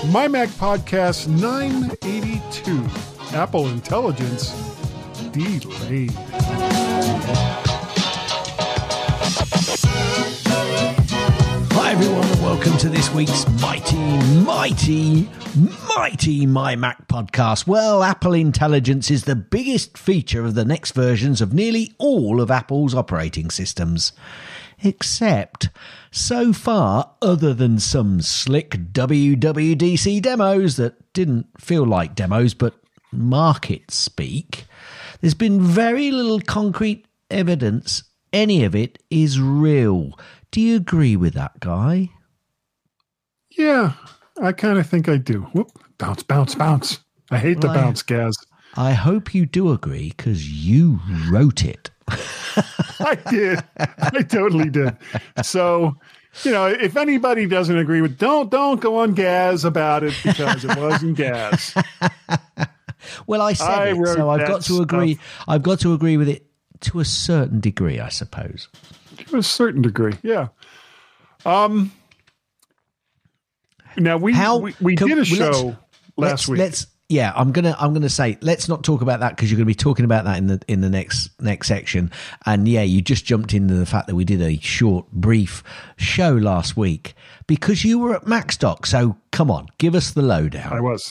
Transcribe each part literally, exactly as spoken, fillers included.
MyMac Podcast nine eighty-two, Apple Intelligence Delayed. Hi everyone and welcome to this week's mighty, mighty, mighty MyMac Podcast. Well, Apple Intelligence is the biggest feature of the next versions of nearly all of Apple's operating systems. Except, so far, other than some slick W W D C demos that didn't feel like demos but market speak, there's been very little concrete evidence any of it is real. Do you agree with that, Guy? Yeah, I kind of think I do. Whoop, bounce, bounce, bounce. I hate Well, the I- bounce, Gaz. I hope you do agree because you wrote it. I did. I totally did. So, you know, if anybody doesn't agree with, don't don't go on Gaz about it because it wasn't Gaz. Well, I said I it, wrote so I've that got to agree. stuff. I've got to agree with it to a certain degree, I suppose. To a certain degree, yeah. Um. Now we How we, we can- did a well, show let's- last let's, week. Let's yeah, I'm gonna I'm gonna say let's not talk about that because you're gonna be talking about that in the in the next next section. And yeah, you just jumped into the fact that we did a short, brief show last week because you were at MacStock. So come on, give us the lowdown. I was.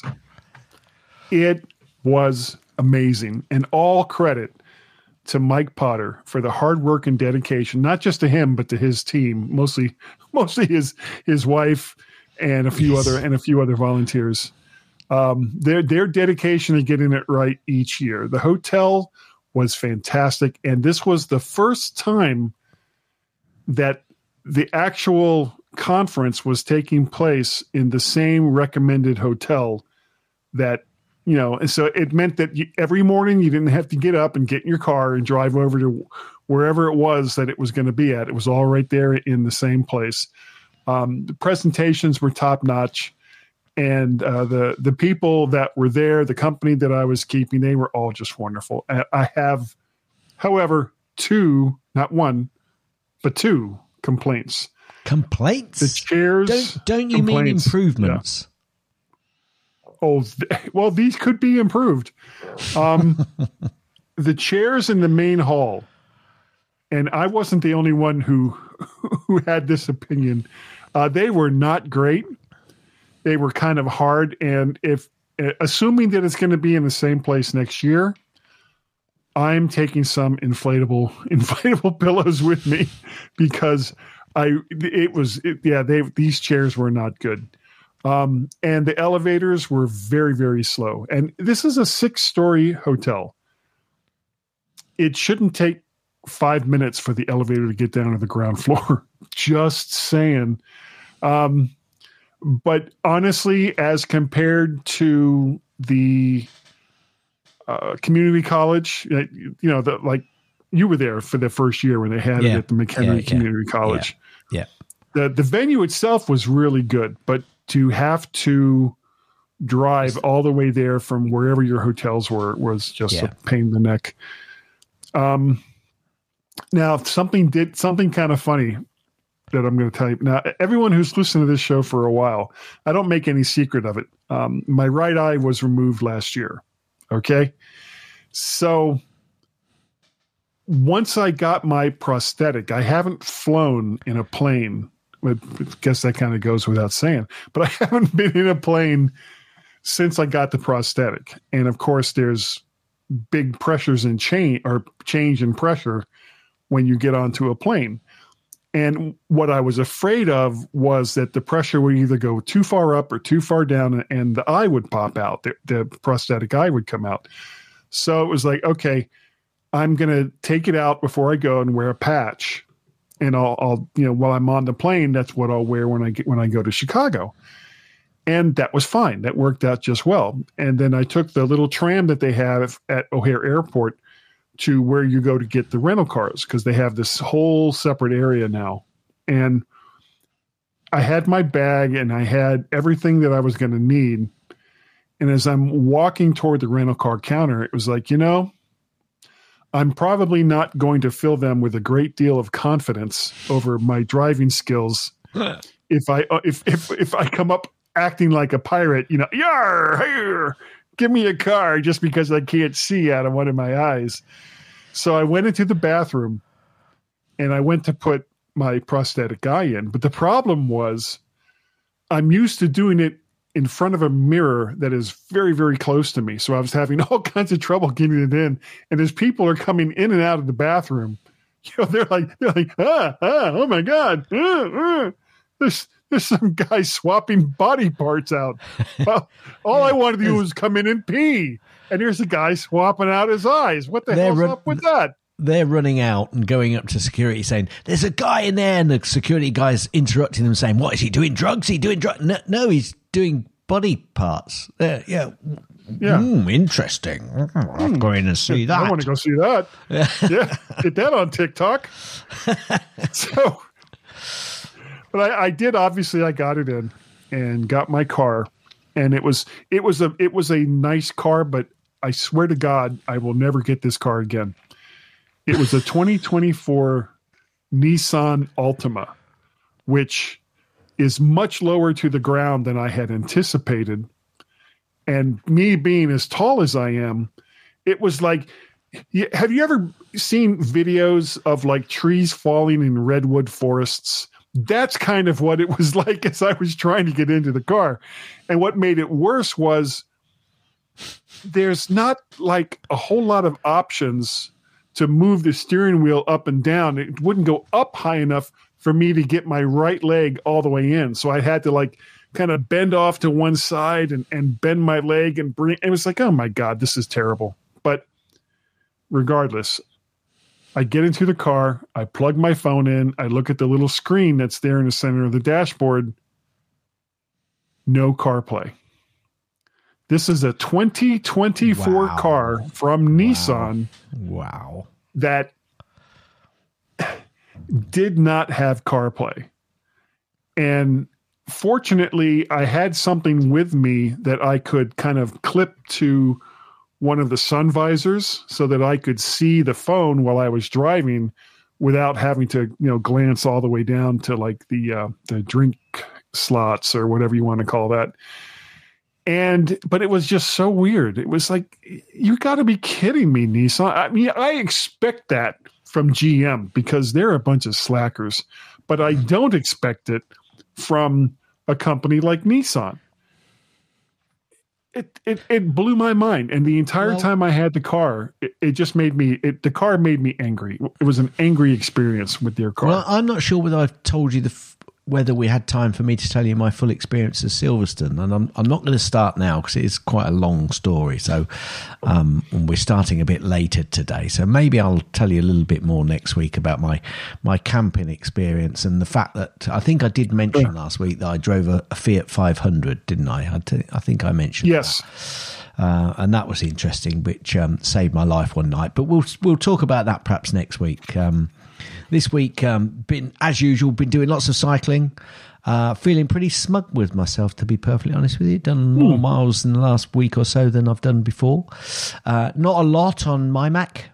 It was amazing, and all credit to Mike Potter for the hard work and dedication, not just to him but to his team, mostly mostly his his wife and a few Yes. other and a few other volunteers. Um, their their dedication to getting it right each year. The hotel was fantastic, and this was the first time that the actual conference was taking place in the same recommended hotel that, you know, and so it meant that you, every morning you didn't have to get up and get in your car and drive over to wherever it was that it was going to be at. It was all right there in the same place. Um, the presentations were top notch, and uh, the the people that were there, the company that I was keeping, they were all just wonderful. I, I have, however, two, not one, but two complaints. Complaints? The chairs. Don't don't you mean complaints. improvements? Oh, th- well, these could be improved. Um, the chairs in the main hall, and I wasn't the only one who who had this opinion. Uh, they were not great. They were kind of hard, and if uh, assuming that it's going to be in the same place next year, I'm taking some inflatable inflatable pillows with me because I it was it, yeah they these chairs were not good. Um, and the elevators were very, very slow. And this is a six-story hotel. It shouldn't take five minutes for the elevator to get down to the ground floor. Just saying. Um, but honestly, as compared to the uh, community college, uh, you know, the, like you were there for the first year when they had Yeah. it at the McHenry Yeah, yeah. Community College. Yeah. The the venue itself was really good, but to have to drive all the way there from wherever your hotels were was just Yeah. a pain in the neck. Um, now something did something kind of funny that I'm going to tell you. Now, everyone who's listened to this show for a while, I don't make any secret of it. Um, my right eye was removed last year. Okay. So once I got my prosthetic, I haven't flown in a plane. I guess that kind of goes without saying, but I haven't been in a plane since I got the prosthetic. And of course, there's big pressures in change or change in pressure when you get onto a plane. And what I was afraid of was that the pressure would either go too far up or too far down, and the eye would pop out. The, the prosthetic eye would come out. So it was like, okay, I'm going to take it out before I go and wear a patch. And I'll, I'll, you know, while I'm on the plane, that's what I'll wear when I get, when I go to Chicago. And that was fine. That worked out just well. And then I took the little tram that they have at O'Hare Airport to where you go to get the rental cars, because they have this whole separate area now. And I had my bag and I had everything that I was going to need. And as I'm walking toward the rental car counter, it was like, you know, I'm probably not going to fill them with a great deal of confidence over my driving skills if I if if if I come up acting like a pirate, you know, yar, here, give me a car, just because I can't see out of one of my eyes. So I went into the bathroom and I went to put my prosthetic eye in. But the problem was I'm used to doing it in front of a mirror that is very, very close to me. So I was having all kinds of trouble getting it in. And as people are coming in and out of the bathroom, you know, they're like, they're like, ah, ah, oh my God. Ah, ah. There's, there's some guy swapping body parts out. Well, all I wanted to do was come in and pee. And here's a guy swapping out his eyes. What the They're hell's run- up with that? They're running out and going up to security saying, there's a guy in there. And the security guy's interrupting them saying, what, is he doing drugs? Is he doing drugs? No, no, he's doing body parts. Uh, yeah. Yeah. Mm, interesting. I'm going to see that. I want to go see that. Yeah. Get that on TikTok. So, but I, I did, obviously I got it in and got my car, and it was, it was a, it was a nice car, but I swear to God, I will never get this car again. It was a twenty twenty-four Nissan Altima, which is much lower to the ground than I had anticipated. And me being as tall as I am, it was like, have you ever seen videos of like trees falling in redwood forests? That's kind of what it was like as I was trying to get into the car. And what made it worse was there's not like a whole lot of options to move the steering wheel up and down. It wouldn't go up high enough for me to get my right leg all the way in. So I had to like kind of bend off to one side and, and bend my leg and bring, it was like, oh my God, this is terrible. But regardless, I get into the car, I plug my phone in, I look at the little screen that's there in the center of the dashboard. No CarPlay. This is a twenty twenty-four Wow. car from Nissan. Wow. That did not have CarPlay. And fortunately, I had something with me that I could kind of clip to one of the sun visors so that I could see the phone while I was driving without having to, you know, glance all the way down to like the uh, the drink slots or whatever you want to call that. And, but it was just so weird. It was like, you got to be kidding me, Nissan. I mean, I expect that from G M because they're a bunch of slackers, but I don't expect it from a company like Nissan. It it, it blew my mind. And the entire well, time I had the car, it, it just made me, it, the car made me angry. It was an angry experience with their car. Well, I'm not sure whether I've told you the f- whether we had time for me to tell you my full experience of Silverstone, and I'm I'm not going to start now because it is quite a long story. So um, we're starting a bit later today. So maybe I'll tell you a little bit more next week about my my camping experience and the fact that I think I did mention yeah. last week that I drove a, a Fiat five hundred, didn't I? I, t- I think I mentioned yes. that. Uh, and that was interesting, which um, saved my life one night. But we'll we'll talk about that perhaps next week. Um, This week, um, been as usual, been doing lots of cycling, uh, feeling pretty smug with myself, to be perfectly honest with you. Done more mm. miles in the last week or so than I've done before. Uh, not a lot on my Mac.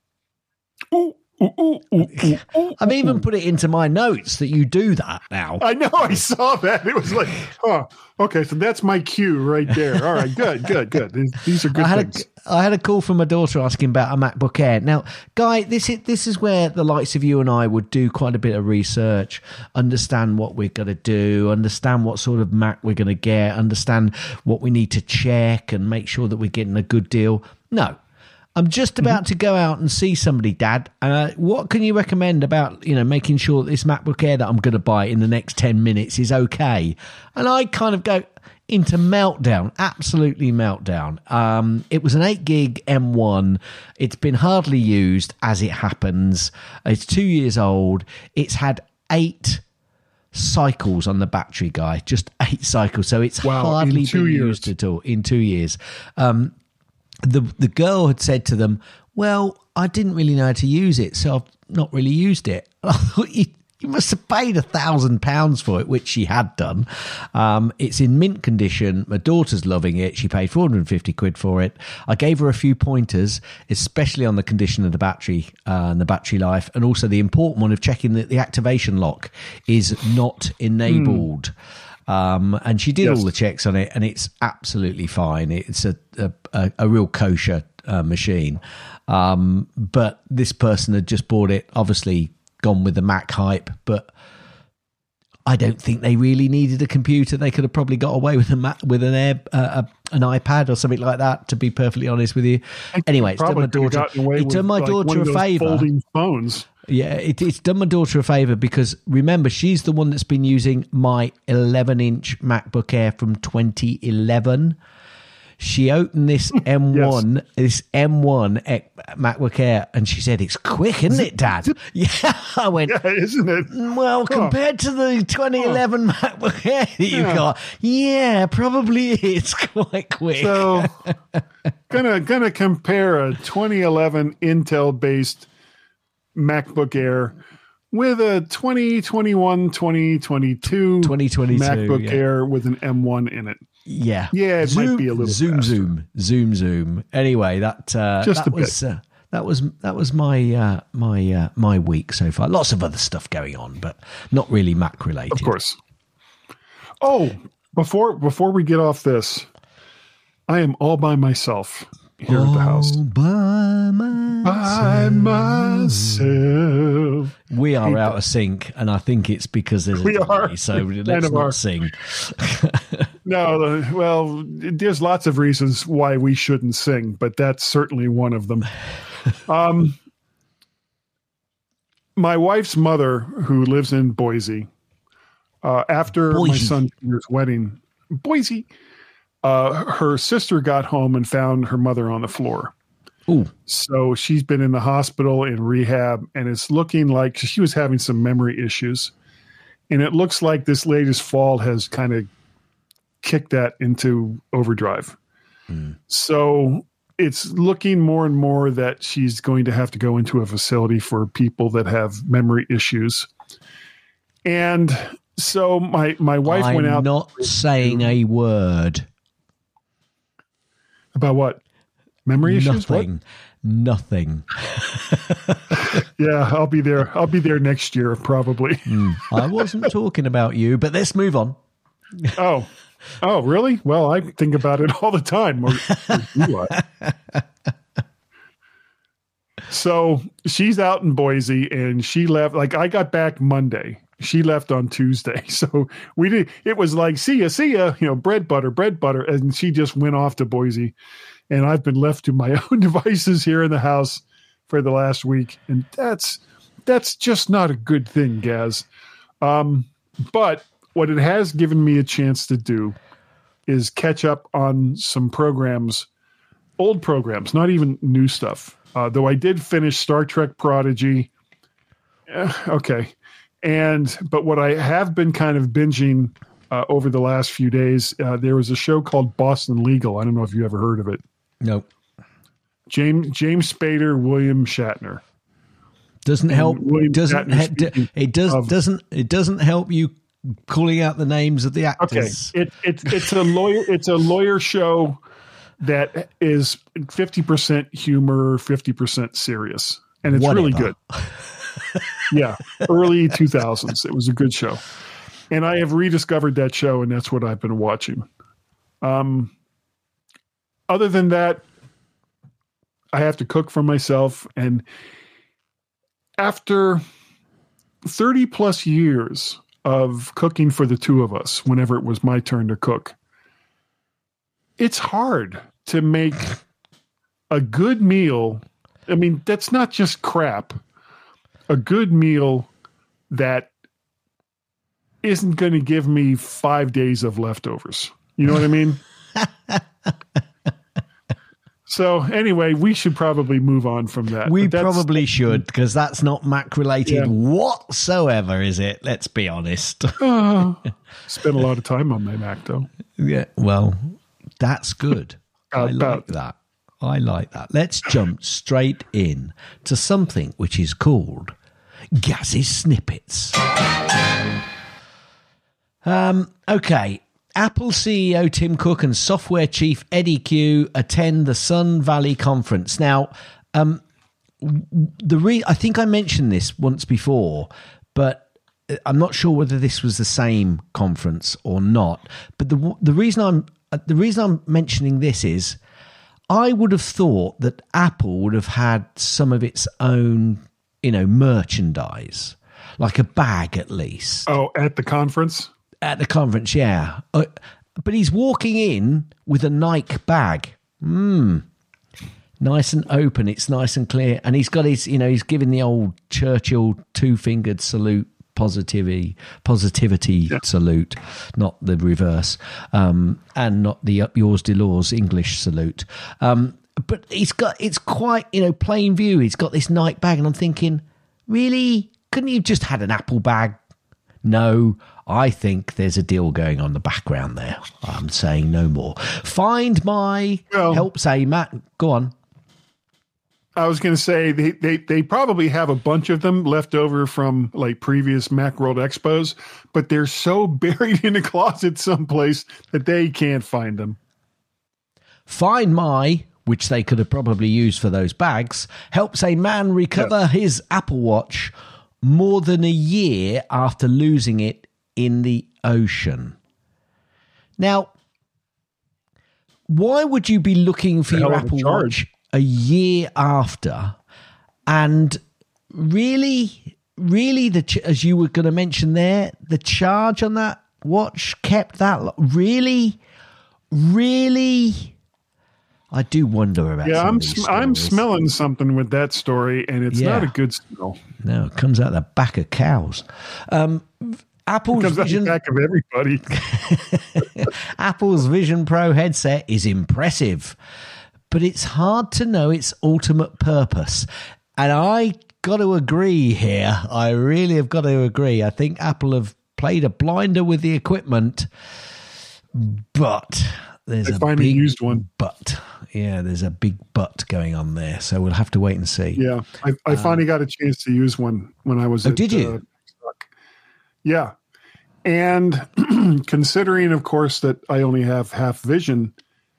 Ooh, ooh, ooh, ooh, ooh, ooh, I've even put it into my notes that you do that now. I know, I saw that. It was like, oh, okay, so that's my cue right there. All right, good, good, good. These, these are good I had things. A, I had a call from my daughter asking about a MacBook Air. Now, Guy, this is, this is where the likes of you and I would do quite a bit of research, understand what we're going to do, understand what sort of Mac we're going to get, understand what we need to check and make sure that we're getting a good deal. No. I'm just about mm-hmm. to go out and see somebody, Dad. Uh, what can you recommend about, you know, making sure that this MacBook Air that I'm going to buy in the next ten minutes is okay? And I kind of go into meltdown, absolutely meltdown. Um, it was an eight gig M one. It's been hardly used as it happens. It's two years old. It's had eight cycles on the battery, Guy, just eight cycles. So it's wow, hardly been years. used at all in two years. Um, The the girl had said to them, well, I didn't really know how to use it, so I've not really used it. I thought, you, you must have paid a thousand pounds for it, which she had done. Um, it's in mint condition. My daughter's loving it. She paid four hundred fifty quid for it. I gave her a few pointers, especially on the condition of the battery uh, and the battery life, and also the important one of checking that the activation lock is not enabled. Um, and she did Yes. all the checks on it, and it's absolutely fine. It's a a, a, a real kosher uh, machine. Um, but this person had just bought it, obviously gone with the Mac hype, but I don't think they really needed a computer. They could have probably got away with a Mac, with an Air, uh, a, an iPad or something like that, to be perfectly honest with you. Anyway, it's done my daughter, it done my daughter a favour. Folding phones. Yeah, it, it's done my daughter a favour because remember, she's the one that's been using my eleven inch MacBook Air from twenty eleven. She opened this M one, yes. this M one MacBook Air, and she said, "It's quick, isn't it, Dad?" Yeah, I went, yeah, isn't it? Well, huh. compared to the twenty eleven huh. MacBook Air that you've yeah. got, yeah, probably it's quite quick. So, gonna gonna compare a twenty eleven Intel based MacBook Air with a twenty twenty-one, twenty twenty-two, twenty twenty-two MacBook yeah. Air with an M one in it. Yeah, yeah, it zoom, might be a little zoom, faster. zoom, zoom, zoom. Anyway, that uh, Just that a was bit. Uh, that was that was my uh, my uh, my week so far. Lots of other stuff going on, but not really Mac related. Of course. Oh, before before we get off this, I am all by myself here all at the house. By myself. By myself. We are out of sync, and I think it's because there's a We delay, are. so We let's kind of not are. sing. No, well, there's lots of reasons why we shouldn't sing, but that's certainly one of them. Um, my wife's mother, who lives in Boise, uh, after Boise. my son Peter's wedding, Boise, uh, her sister got home and found her mother on the floor. Ooh. So she's been in the hospital in rehab, and it's looking like she was having some memory issues. And it looks like this latest fall has kind of kicked that into overdrive. Mm. So it's looking more and more that she's going to have to go into a facility for people that have memory issues. And so my, my wife I'm went out. I'm not saying a word. About what? Memory issues? Nothing. What? Nothing. Yeah, I'll be there. I'll be there next year, probably. Mm, I wasn't talking about you, but let's move on. Oh, oh, really? Well, I think about it all the time. Or, or do I? So she's out in Boise, and she left. Like I got back Monday. She left on Tuesday. So we did. It was like, see ya, see ya. You know, bread butter, bread butter, and she just went off to Boise. And I've been left to my own devices here in the house for the last week. And that's that's just not a good thing, Gaz. Um, but what it has given me a chance to do is catch up on some programs, old programs, not even new stuff. Uh, though I did finish Star Trek Prodigy. Eh, okay. And but what I have been kind of binging uh, over the last few days, uh, there was a show called Boston Legal. I don't know if you ever heard of it. Nope. James James Spader, William Shatner. Doesn't help. William Doesn't Shatner he, it does of, doesn't it doesn't help you calling out the names of the actors. Okay, it, it's it's a lawyer it's a lawyer show that is fifty percent humor, fifty percent serious, and it's Whatever. really good. Yeah, early two thousands. It was a good show, and I have rediscovered that show, and that's what I've been watching. Um. Other than that, I have to cook for myself. And after thirty plus years of cooking for the two of us, whenever it was my turn to cook, it's hard to make a good meal. I mean, that's not just crap. A good meal that isn't going to give me five days of leftovers. You know what I mean? So anyway, we should probably move on from that. We probably should, because that's not Mac related Yeah. whatsoever, is it? Let's be honest. uh, spent a lot of time on my Mac, though. Yeah, well, that's good. I like About- that. I like that. Let's jump straight in to something which is called Gaz's Snippets. Um, okay. Apple C E O Tim Cook and software chief Eddie Q attend the Sun Valley Conference. Now, um, the re- I think I mentioned this once before, but I'm not sure whether this was the same conference or not, but the the reason I'm the reason I'm mentioning this is I would have thought that Apple would have had some of its own, you know, merchandise, like a bag at least. Oh, at the conference? At the conference, yeah. Uh, but he's walking in with a Nike bag. Hmm. Nice and open. It's nice and clear. And he's got his, you know, he's giving the old Churchill two-fingered salute, positivity, positivity yeah. salute, not the reverse, um, and not the up yours, Delors English salute. Um, but he's got, it's quite, you know, plain view. He's got this Nike bag, and I'm thinking, really? Couldn't you just had an Apple bag? No, I think there's a deal going on in the background there. I'm saying no more. Find my well, help say, Matt, go on. I was going to say they, they, they probably have a bunch of them left over from like previous Macworld Expos, but they're so buried in a closet someplace that they can't find them. Find my, which they could have probably used for those bags, helps a man recover yeah. his Apple Watch more than a year after losing it in the ocean. Now, why would you be looking for your Apple Watch a year after? And really, really, the as you were going to mention there, the charge on that watch kept that lo- really, really. I do wonder about. Yeah, some I'm of these sm- I'm stories. smelling something with that story, and it's Yeah. not a good smell. No, it comes out the back of cows. Um, Apple's It comes Vision, out the back of everybody. Apple's Vision Pro headset is impressive, but it's hard to know its ultimate purpose. And I got to agree here. I really have got to agree. I think Apple have played a blinder with the equipment, but there's I a finally big used one. but. Yeah, there's a big but going on there. So we'll have to wait and see. Yeah, I, I finally um, got a chance to use one when I was. Oh, at, did you? Uh, Stock. Yeah, and considering, of course, that I only have half vision,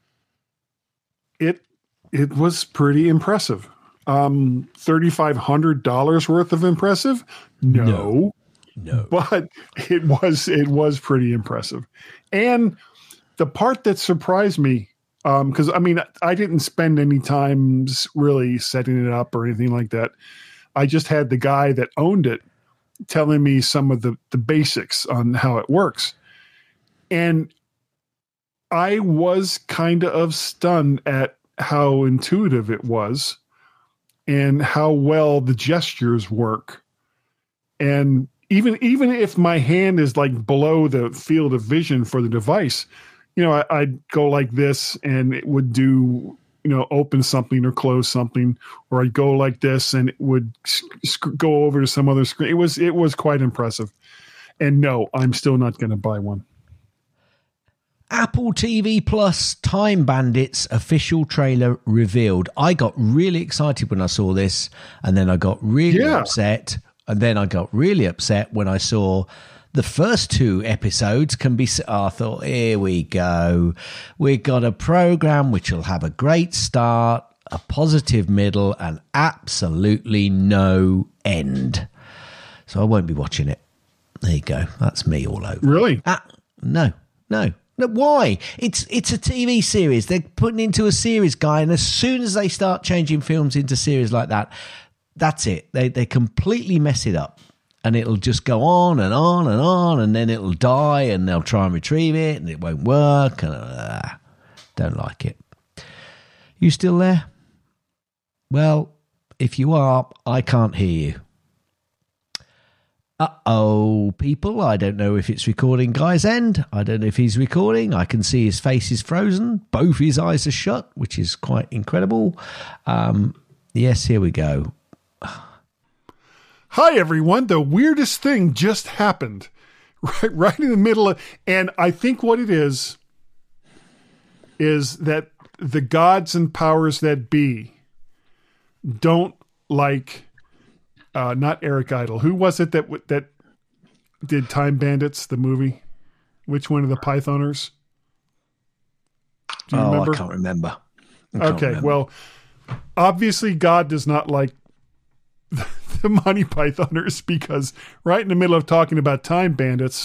it it was pretty impressive. Um, thirty five hundred dollars worth of impressive? No, No. No. but it was it was pretty impressive, and the part that surprised me. Because, um, I mean, I didn't spend any time really setting it up or anything like that. I just had the guy that owned it telling me some of the, the basics on how it works. And I was kind of stunned at how intuitive it was and how well the gestures work. And even, even if my hand is like below the field of vision for the device, you know, I, I'd go like this and it would do, you know, open something or close something, or I'd go like this and it would sc- go over to some other screen. It was, it was quite impressive. And no, I'm still not going to buy one. Apple T V Plus Time Bandits official trailer revealed. I got really excited when I saw this, and then I got really Yeah. upset, and then I got really upset when I saw the first two episodes can be... Oh, I thought, here we go. We've got a program which will have a great start, a positive middle, and absolutely no end. So I won't be watching it. There you go. That's me all over. Really? Ah, no, no. No, why? It's it's a T V series. They're putting into a series guy, and as soon as they start changing films into series like that, that's it. They they completely mess it up. And it'll just go on and on and on, and then it'll die, and they'll try and retrieve it, and it won't work. And uh, don't like it. You still there? Well, if you are, I can't hear you. Uh-oh, people. I don't know if it's recording Guy's end. I don't know if he's recording. I can see his face is frozen. Both his eyes are shut, which is quite incredible. Um, yes, here we go. Hi, everyone. The weirdest thing just happened right, right in the middle of, and I think what it is, is that the gods and powers that be don't like, uh, not Eric Idle. Who was it that, that did Time Bandits, the movie? Which one of the Pythoners? Do you oh, remember? I can't remember. I can't okay. remember. Well, obviously God does not like the Monty Pythoners, because right in the middle of talking about Time Bandits,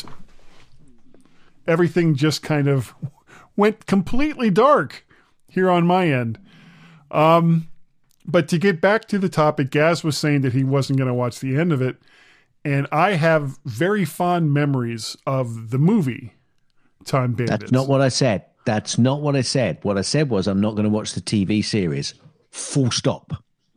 everything just kind of went completely dark here on my end. Um, but to get back to the topic, Gaz was saying that he wasn't going to watch the end of it. And I have very fond memories of the movie Time Bandits. That's not what I said. That's not what I said. What I said was I'm not going to watch the T V series. Full stop.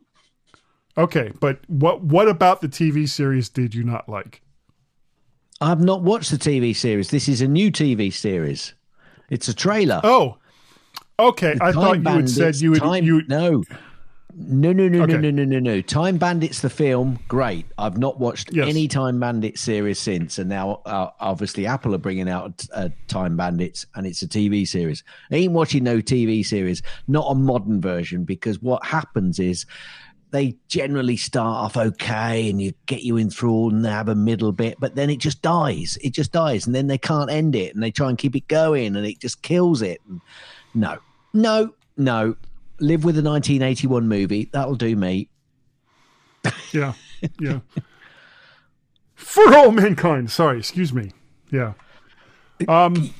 Okay, but what what about the T V series did you not like? I've not watched the T V series. This is a new T V series. It's a trailer. Oh, okay. The I Time thought you had Bandits, said you would. Time, You no. No, no, no, Okay. no, no, no, no, no. Time Bandits, the film, great. I've not watched Yes. any Time Bandits series since. And now, uh, obviously, Apple are bringing out uh, Time Bandits, and it's a T V series. I ain't watching no T V series, not a modern version, because what happens is they generally start off okay and you get you enthralled and they have a middle bit, but then it just dies. It just dies. And then they can't end it and they try and keep it going and it just kills it. And no, no, no. Live with the nineteen eighty-one movie. That'll do me. yeah, yeah. For all mankind. Sorry, excuse me. Yeah. Um.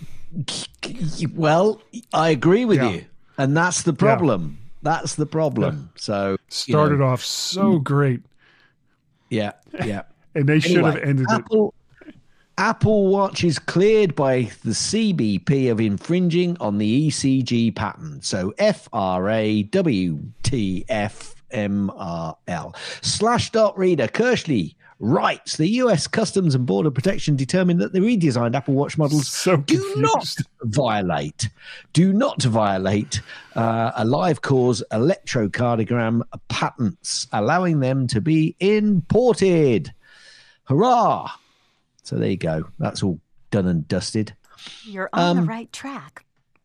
Well, I agree with Yeah. you. And that's the problem. That's the problem. So Started you know, off so great, Yeah, yeah. and they should Anyway, have ended it. Apple, Apple Watch is cleared by the C B P of infringing on the E C G patent. So F R A W T F M R L. Slashdot reader Kersley writes, the U S Customs and Border Protection determined that the redesigned Apple Watch models So do not confused. violate, do not violate uh, a live cause electrocardiogram patents, allowing them to be imported. Hurrah! So there you go. That's all done and dusted. You're on Um, the right track.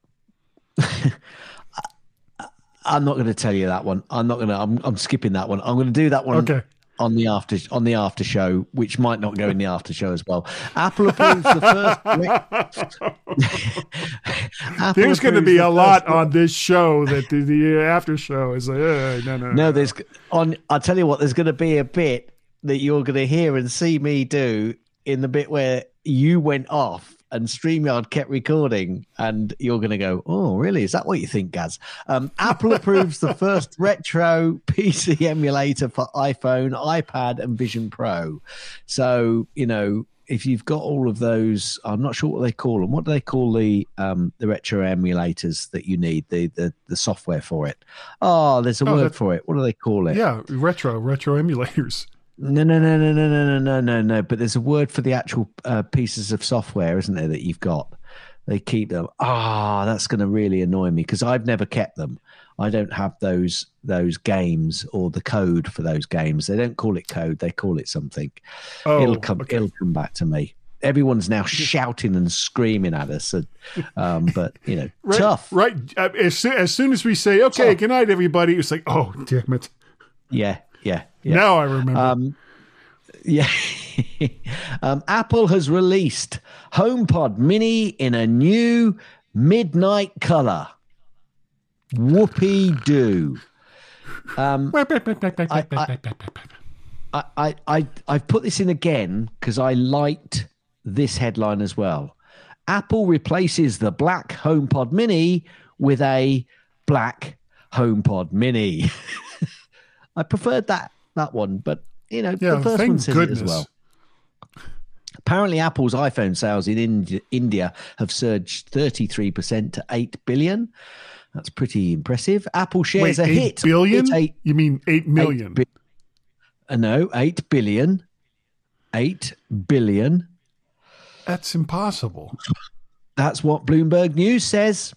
I'm not going to tell you that one. I'm not going to. I'm, I'm skipping that one. I'm going to do that one Okay. on the after on the after show, which might not go in the after show as well. Apple approves the first. Apple There's going to approves be the a lot first- on this show that the, the after show is like, uh, no, no, No, there's on. I'll tell you what. There's going to be a bit that you're going to hear and see me do in the bit where you went off and StreamYard kept recording, and you're going to go, oh, really? Is that what you think, Gaz? Um, Apple approves the first retro P C emulator for iPhone, iPad, and Vision Pro. So, you know, if you've got all of those, I'm not sure what they call them. What do they call the um, the retro emulators that you need, the, the, the software for it? Oh, there's a Oh, word that- for it. What do they call it? Yeah, retro, retro emulators. No, no, no, no, no, no, no, no, no, no. But there's a word for the actual uh, pieces of software, isn't there, that you've got? They keep them. Ah, that's going to really annoy me because I've never kept them. I don't have those those games or the code for those games. They don't call it code. They call it something. Oh, it'll come. okay. It'll come back to me. Everyone's now shouting and screaming at us, and, um, but you know, Right, tough. right. Uh, As soon, as soon as we say, okay, Tough. good night, everybody, it's like, oh, damn it. Yeah, yeah, yeah. Now I remember. Um, yeah. um, Apple has released HomePod Mini in a new midnight color. Whoopee doo. Um, I, I, I, I've put this in again because I liked this headline as well. Apple replaces the black HomePod Mini with a black HomePod Mini. I preferred that that one, but you know, yeah, the first thank one says goodness. it as well. Apparently, Apple's iPhone sales in Ind- India have surged thirty-three percent to eight billion. That's pretty impressive. Apple shares Wait, a eight hit. billion? It's eight, You mean eight million? eight bi- uh, no, eight billion. Eight billion. That's impossible. That's what Bloomberg News says.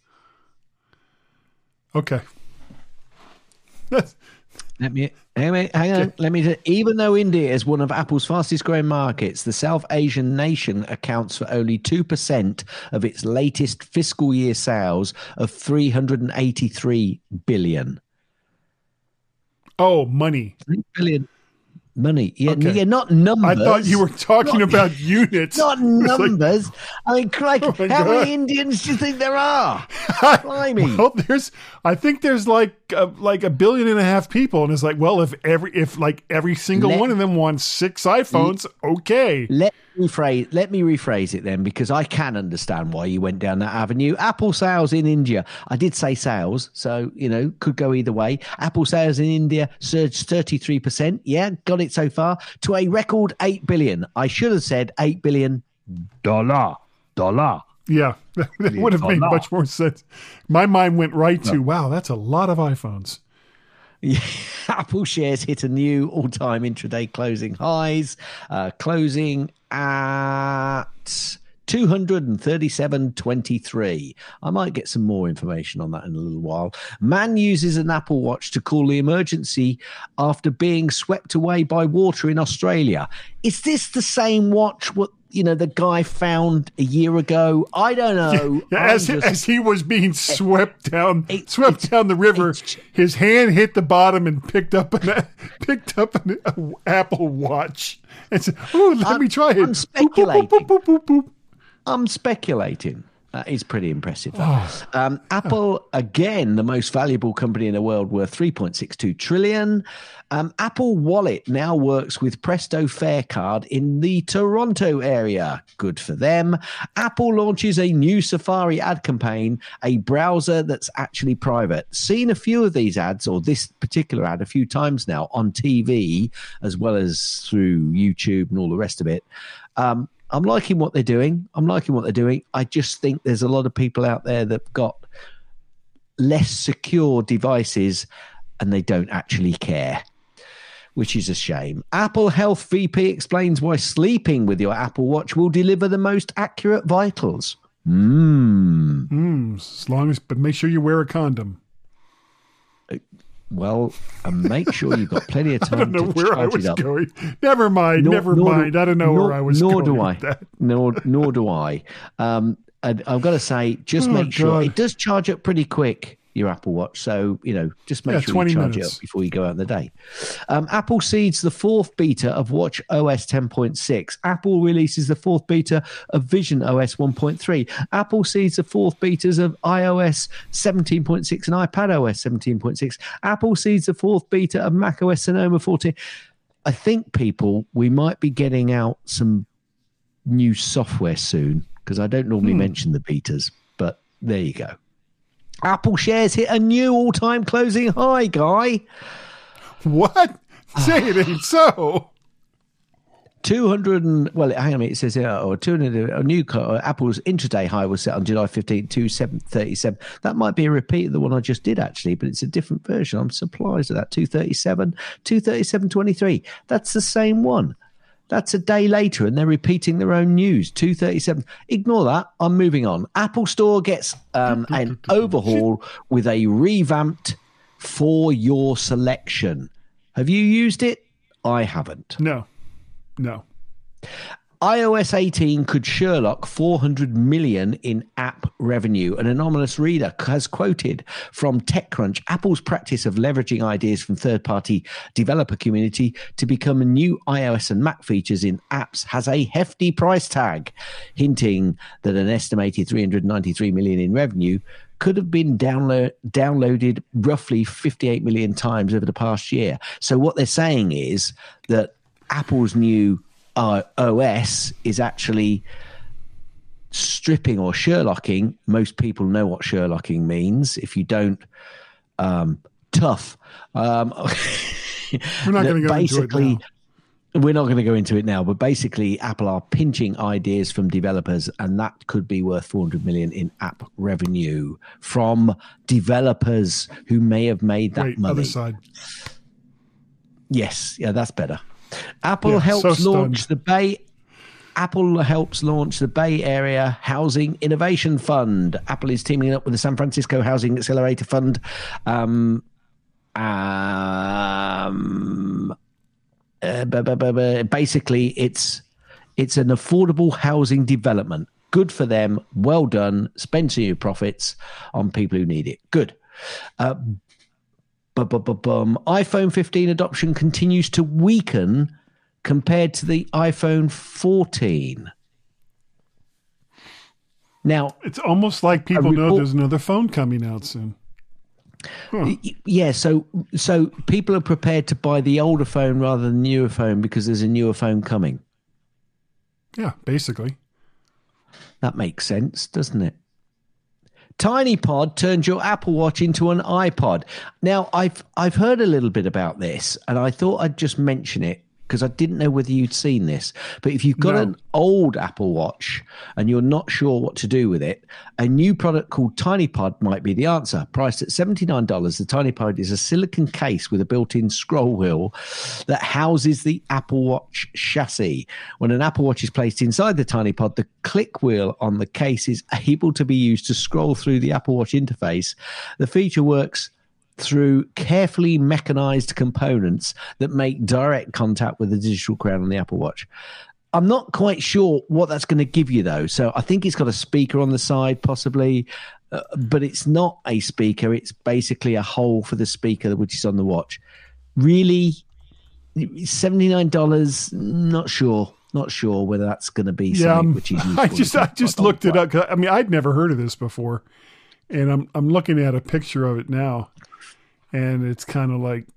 Okay. That's, Let me hang on. Hang on. Let me. Even though India is one of Apple's fastest growing markets, the South Asian nation accounts for only two percent of its latest fiscal year sales of three hundred and eighty-three billion. oh, money. Three billion money. Yeah, Okay. yeah, not numbers. I thought you were talking about units. Not It's like- numbers. I mean, Craig, Oh my how God. many Indians do you think there are? Blimey. Well, there's, I think there's like uh, like a billion and a half people, and it's like, well, if every if like every single Let, one of them wants six iPhones, okay. Let me rephrase. Let me rephrase it then, because I can understand why you went down that avenue. Apple sales in India. I did say sales, so you know could go either way. Apple sales in India surged thirty-three percent. Yeah, got it so far to a record eight billion. I should have said eight billion dollar dollar. Yeah, that would have made much more sense. My mind went right to, wow, that's a lot of iPhones. Yeah, Apple shares hit a new all-time intraday closing highs, uh, closing at two hundred thirty-seven twenty-three. I might get some more information on that in a little while. Man uses an Apple Watch to call the emergency after being swept away by water in Australia. Is this the same watch what you know the guy found a year ago? I don't know. Yeah, as, just, as he was being swept down, it, swept down the river, his hand hit the bottom and picked up an picked up an a Apple Watch and said, "Oh, let I'm, me try it." I'm speculating. Boop, boop, boop, boop, boop. I'm speculating. That is pretty impressive. Oh. Um, Apple, again, the most valuable company in the world, worth three point six two trillion dollars. Um, Apple Wallet now works with Presto Fair Card in the Toronto area. Good for them. Apple launches a new Safari ad campaign, a browser that's actually private. Seen a few of these ads, or this particular ad, a few times now on T V, as well as through YouTube and all the rest of it. Um, I'm liking what they're doing. I'm liking what they're doing. I just think there's a lot of people out there that've got less secure devices and they don't actually care, which is a shame. Apple Health V P explains why sleeping with your Apple Watch will deliver the most accurate vitals. Mm. Mm, as long as, but make sure you wear a condom. Well, and make sure you've got plenty of time I don't know to where charge I was it up. going. Never mind. Nor, never nor mind. Do, I don't know nor, where I was nor going. Do I. With that. Nor, nor do I. Um, and I've got to say, just oh, make sure God. it does charge up pretty quick, your Apple Watch. So, you know, just make yeah, sure you charge minutes. it up before you go out in the day. Um, Apple seeds the fourth beta of Watch O S ten point six. Apple releases the fourth beta of Vision O S one point three. Apple seeds the fourth betas of iOS seventeen point six and iPad O S seventeen point six. Apple seeds the fourth beta of macOS Sonoma fourteen. I think, people, we might be getting out some new software soon, because I don't normally hmm. mention the betas, but there you go. Apple shares hit a new all-time closing high, Guy. What? Say it ain't so. two hundred and, well, hang on a minute, it says uh, or two hundred, a new uh, Apple's intraday high was set on July fifteenth, two seven thirty-seven. That might be a repeat of the one I just did, actually, but it's a different version. I'm surprised at that. two thirty-seven, two thirty-seven twenty-three. That's the same one. That's a day later, and they're repeating their own news. two thirty-seven. Ignore that. I'm moving on. Apple Store gets um, an overhaul with a revamped For Your Selection. Have you used it? I haven't. No. No. iOS eighteen could Sherlock four hundred million in app revenue. An anonymous reader has quoted from TechCrunch Apple's practice of leveraging ideas from third-party developer community to become new iOS and Mac features in apps has a hefty price tag, hinting that an estimated three hundred ninety-three million in revenue could have been download, downloaded roughly fifty-eight million times over the past year. So what they're saying is that Apple's new uh, O S is actually stripping or Sherlocking. Most people know what Sherlocking means. If you don't, um, tough. Um, We're not going to go into it now. We're not going to go into it now, but basically Apple are pinching ideas from developers, and that could be worth four hundred million in app revenue from developers who may have made that Wait, money. Other side. Yes, yeah, that's better. Apple Yeah, helps so launch the Bay. Apple helps launch the Bay Area Housing Innovation Fund. Apple is teaming up with the San Francisco Housing Accelerator Fund. Um, um, uh, bu- bu- bu- bu- basically, it's it's an affordable housing development. Good for them. Well done. Spend some of your profits on people who need it. Good. Uh, Bum. iPhone fifteen adoption continues to weaken compared to the iPhone fourteen. Now, it's almost like people report, know there's another phone coming out soon. Huh. Yeah, so so people are prepared to buy the older phone rather than the newer phone because there's a newer phone coming. Yeah, basically. That makes sense, doesn't it? TinyPod turns your Apple Watch into an iPod. Now, I've I've heard a little bit about this, and I thought I'd just mention it because I didn't know whether you'd seen this. But if you've got No. an old Apple Watch and you're not sure what to do with it, a new product called TinyPod might be the answer. Priced at seventy-nine dollars, the TinyPod is a silicon case with a built-in scroll wheel that houses the Apple Watch chassis. When an Apple Watch is placed inside the TinyPod, the click wheel on the case is able to be used to scroll through the Apple Watch interface. The feature works through carefully mechanized components that make direct contact with the digital crown on the Apple Watch. I'm not quite sure what that's going to give you, though. So I think it's got a speaker on the side, possibly, uh, but it's not a speaker. It's basically a hole for the speaker, which is on the watch. Really, seventy-nine dollars, not sure. Not sure whether that's going to be Yeah, something um, which is useful. I just I just looked it up. 'Cause, I mean, I'd never heard of this before, and I'm I'm looking at a picture of it now, and it's kind of like,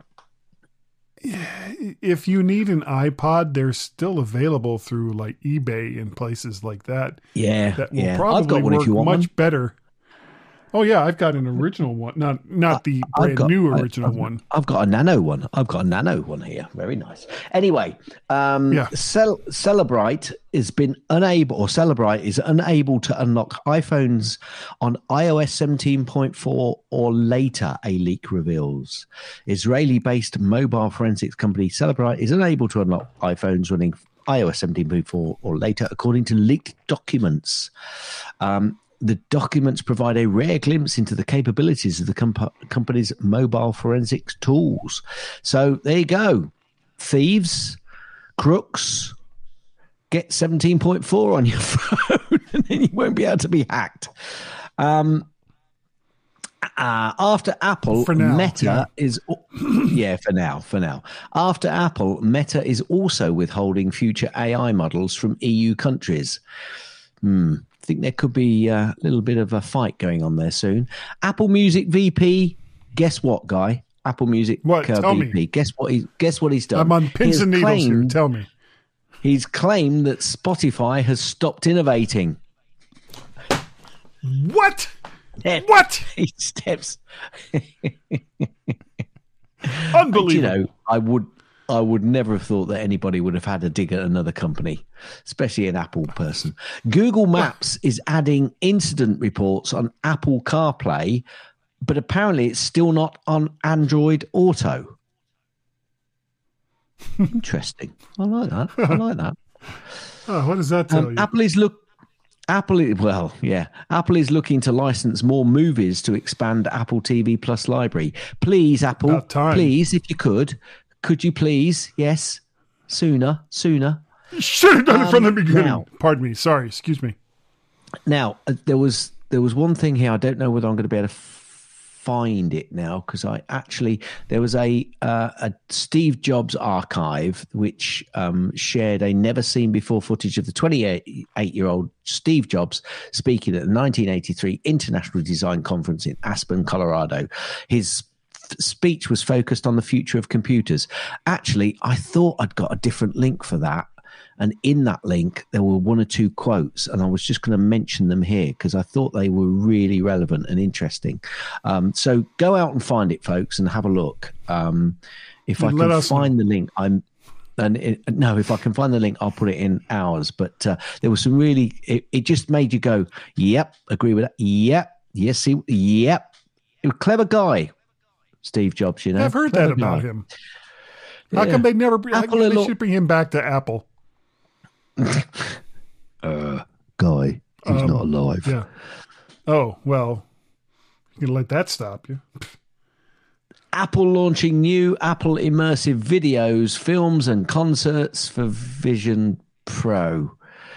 if you need an iPod, they're still available through like eBay and places like that. Yeah, that will yeah. probably I've got one work if you want much one. better. Oh yeah, I've got an original one, not not the I've brand got- new I- original I've, one. I've got a nano one. I've got a nano one here. Very nice. Anyway, um, Yeah. Cel- Celebrite has been unable, or Celebrite is unable to unlock iPhones on iOS seventeen point four or later, a leak reveals. Israeli-based mobile forensics company Celebrite is unable to unlock iPhones running iOS seventeen point four or later, according to leaked documents. Um, The documents provide a rare glimpse into the capabilities of the comp- company's mobile forensics tools. So there you go. Thieves, crooks, get seventeen point four on your phone and then you won't be able to be hacked. Um, uh, after Apple, For now, Meta yeah. is... yeah, for now, for now. After Apple, Meta is also withholding future A I models from E U countries. Hmm. I think there could be uh, a little bit of a fight going on there soon. Apple Music V P, guess what, guy? Apple Music What? uh, Tell V P. me. Guess what? He guess what he's done. I'm on He pins has and needles here. claimed- Tell me. He's claimed that Spotify has stopped innovating. What? Yeah, What? He steps. Unbelievable. You know, I would. I would never have thought that anybody would have had a dig at another company, especially an Apple person. Google Maps is adding incident reports on Apple CarPlay, but apparently it's still not on Android Auto. Interesting. I like that. I like that. Oh, what does that tell Um, you? Apple is look. Apple, is, well, yeah. Apple is looking to license more movies to expand Apple T V Plus library. Please, Apple, About time. please, if you could, could you please? Yes, sooner, sooner. You should have done it from the Um, beginning. now- Pardon me. Sorry. Excuse me. Now, uh, there was there was one thing here. I don't know whether I'm going to be able to f- find it now because I actually there was a uh, a Steve Jobs archive which um, shared a never seen before footage of the twenty-eight year old Steve Jobs speaking at the nineteen eighty-three International Design Conference in Aspen, Colorado. His f- speech was focused on the future of computers. Actually, I thought I'd got a different link for that. And in that link, there were one or two quotes, and I was just going to mention them here because I thought they were really relevant and interesting. Um, so go out and find it, folks, and have a look. Um, if And I let can us find the link, I'm and it, no, if I can find the link, I'll put it in ours. But uh, there was some really, it, it just made you go, "Yep, agree with that. Yep, yes, he, yep." A clever guy, Steve Jobs. You know, I've heard Clever that about guy. him. How Yeah. come they never? Bring, Apple they and all- should bring him back to Apple. Uh, guy, he's Um, not alive. Yeah. Oh well, you can let that stop you. Apple launching new Apple immersive videos, films, and concerts for Vision Pro.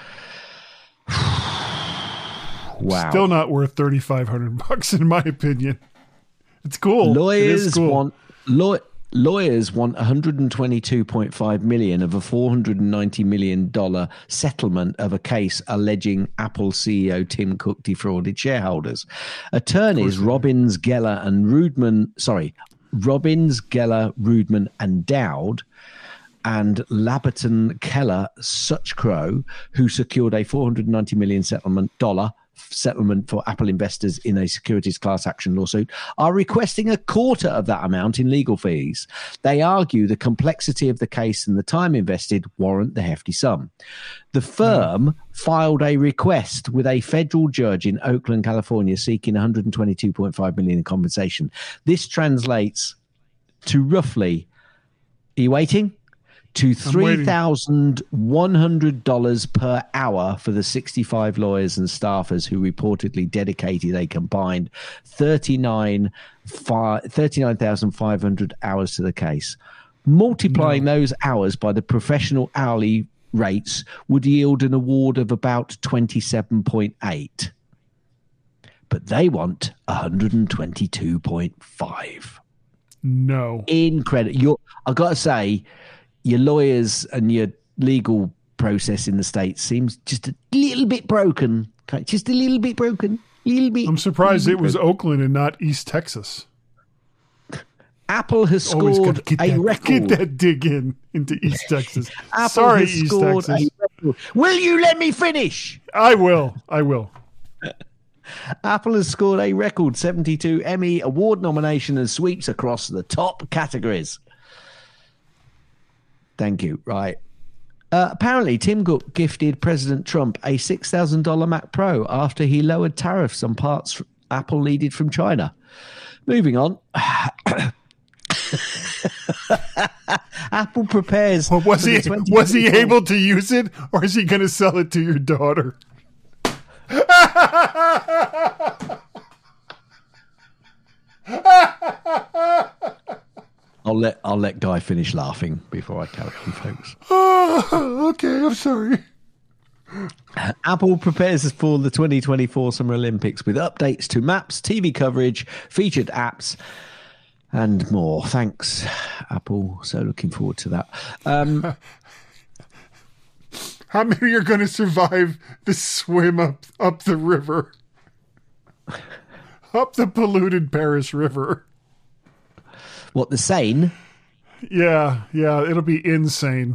Wow. Still not worth thirty five hundred bucks in my opinion. It's cool. It is Lawyers cool. want law, lawyers want one hundred twenty-two point five million dollars of a four hundred ninety million dollars settlement of a case alleging Apple C E O Tim Cook defrauded shareholders. Attorneys Robbins, Geller and Rudman, sorry, Robbins, Geller, Rudman and Dowd and Labaton Keller Suchcrow, who secured a four hundred ninety million dollars settlement dollar settlement for Apple investors in a securities class action lawsuit, are requesting a quarter of that amount in legal fees. They argue the complexity of the case and the time invested warrant the hefty sum. The firm mm. filed a request with a federal judge in Oakland, California, seeking one hundred twenty-two point five million dollars in compensation. This translates to roughly, are you waiting? To three thousand one hundred dollars per hour for the sixty-five lawyers and staffers who reportedly dedicated a combined thirty-nine thousand five hundred hours to the case. Multiplying no. those hours by the professional hourly rates would yield an award of about twenty-seven point eight. But they want one hundred twenty-two point five. No. Incredible. You're, I've got to say, your lawyers and your legal process in the States seems just a little bit broken. Just a little bit broken. Little bit. I'm surprised it was broken. Oakland and not East Texas. Apple has scored a that, record. Get that dig in into East Texas. Apple Sorry, has East scored Texas. A record. Will you let me finish? I will. I will. Apple has scored a record seventy-two Emmy Award nomination and sweeps across the top categories. Thank you. Right. Uh, apparently, Tim Cook gifted President Trump a six thousand dollars Mac Pro after he lowered tariffs on parts Apple needed from China. Moving on. Apple prepares. Well, was he was he able to use it, or is he going to sell it to your daughter? I'll let I'll let Guy finish laughing before I carry on, folks. Oh, okay, I'm sorry. Apple prepares for the twenty twenty-four Summer Olympics with updates to maps, T V coverage, featured apps, and more. Thanks, Apple. So looking forward to that. Um, How many are going to survive the swim up up the river? Up the polluted Paris River. What, the Seine? Yeah, yeah, it'll be insane.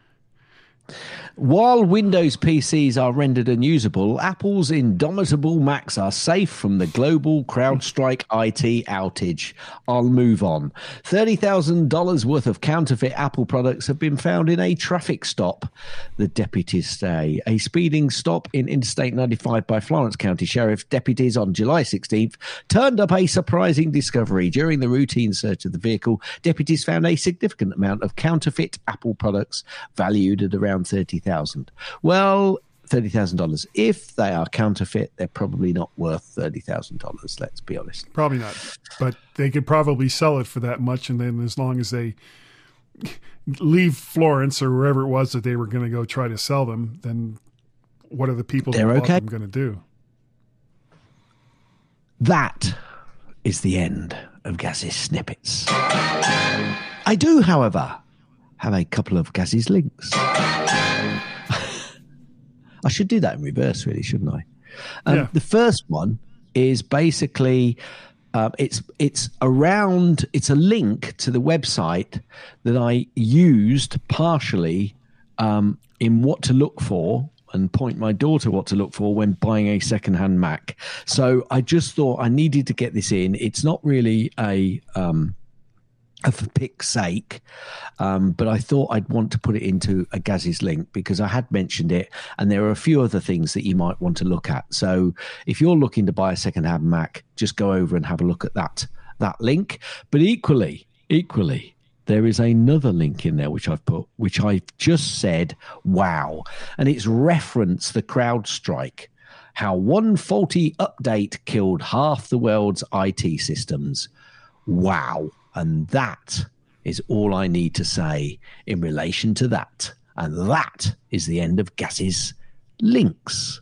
While Windows P Cs are rendered unusable, Apple's indomitable Macs are safe from the global CrowdStrike I T outage. I'll move on. thirty thousand dollars worth of counterfeit Apple products have been found in a traffic stop, the deputies say. A speeding stop in Interstate ninety-five by Florence County Sheriff deputies on July sixteenth turned up a surprising discovery. During the routine search of the vehicle, deputies found a significant amount of counterfeit Apple products valued at around thirty thousand dollars. Well, thirty thousand dollars. If they are counterfeit, they're probably not worth thirty thousand dollars, let's be honest. Probably not. But they could probably sell it for that much, and then as long as they leave Florence or wherever it was that they were going to go try to sell them, then what are the people they're that bought okay. them going to do? That is the end of Gaz's snippets. I do, however, have a couple of Gaz's links. I should do that in reverse, really, shouldn't I? Um, yeah. The first one is basically uh, it's it's around it's a link to the website that I used partially um, in what to look for and point my daughter what to look for when buying a secondhand Mac. So I just thought I needed to get this in. It's not really a um, for pick's sake, um, but I thought I'd want to put it into a Gaz's link because I had mentioned it, and there are a few other things that you might want to look at. So if you're looking to buy a second-hand Mac, just go over and have a look at that that link. But equally, equally, there is another link in there which I've put, which I've just said, wow, and it's referenced the CrowdStrike, how one faulty update killed half the world's I T systems. Wow. And that is all I need to say in relation to that. And that is the end of Gaz's links.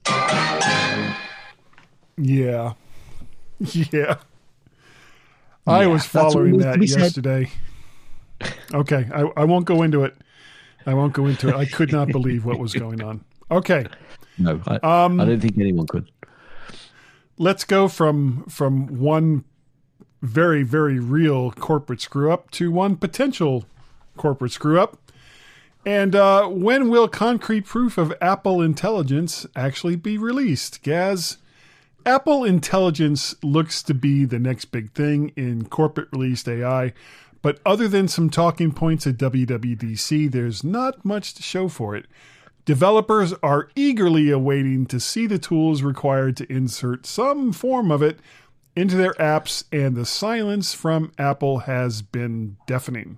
Yeah. Yeah. I yeah, was following that yesterday. Okay, I, I won't go into it. I won't go into it. I could not believe what was going on. Okay. No, I, um, I don't think anyone could. Let's go from from one very, very real corporate screw-up to one potential corporate screw-up. And uh, when will concrete proof of Apple Intelligence actually be released? Gaz, Apple Intelligence looks to be the next big thing in corporate-released A I, but other than some talking points at W W D C, there's not much to show for it. Developers are eagerly awaiting to see the tools required to insert some form of it into their apps, and the silence from Apple has been deafening.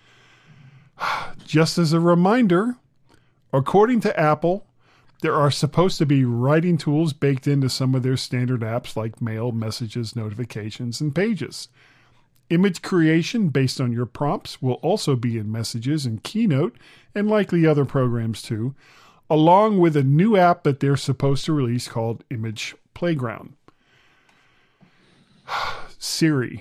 Just as a reminder, according to Apple, there are supposed to be writing tools baked into some of their standard apps like Mail, Messages, Notifications, and Pages. Image creation based on your prompts will also be in Messages and Keynote, and likely other programs too, along with a new app that they're supposed to release called Image Playground. Siri.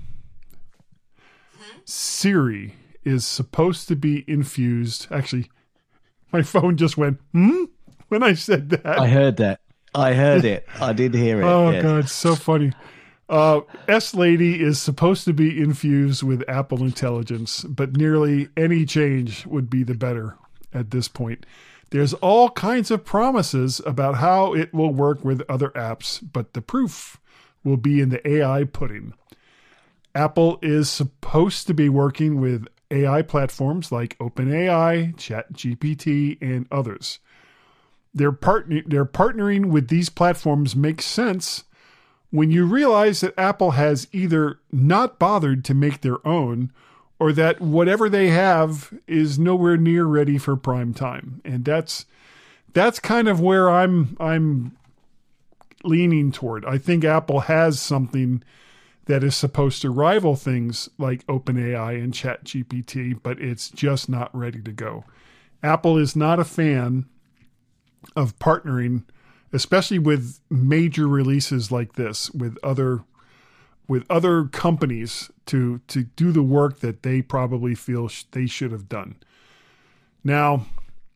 Siri is supposed to be infused. Actually, my phone just went, hmm? When I said that. I heard that. I heard it. I did hear it. Oh, yes. God, it's so funny. Uh, S-Lady is supposed to be infused with Apple Intelligence, but nearly any change would be the better at this point. There's all kinds of promises about how it will work with other apps, but the proof will be in the A I pudding. Apple is supposed to be working with A I platforms like OpenAI, ChatGPT, and others. Their, partner, their partnering with these platforms makes sense when you realize that Apple has either not bothered to make their own, or that whatever they have is nowhere near ready for prime time. And that's that's kind of where I'm I'm leaning toward. I think Apple has something that is supposed to rival things like OpenAI and ChatGPT, but it's just not ready to go. Apple is not a fan of partnering, especially with major releases like this, with other with other companies to to do the work that they probably feel sh- they should have done. Now,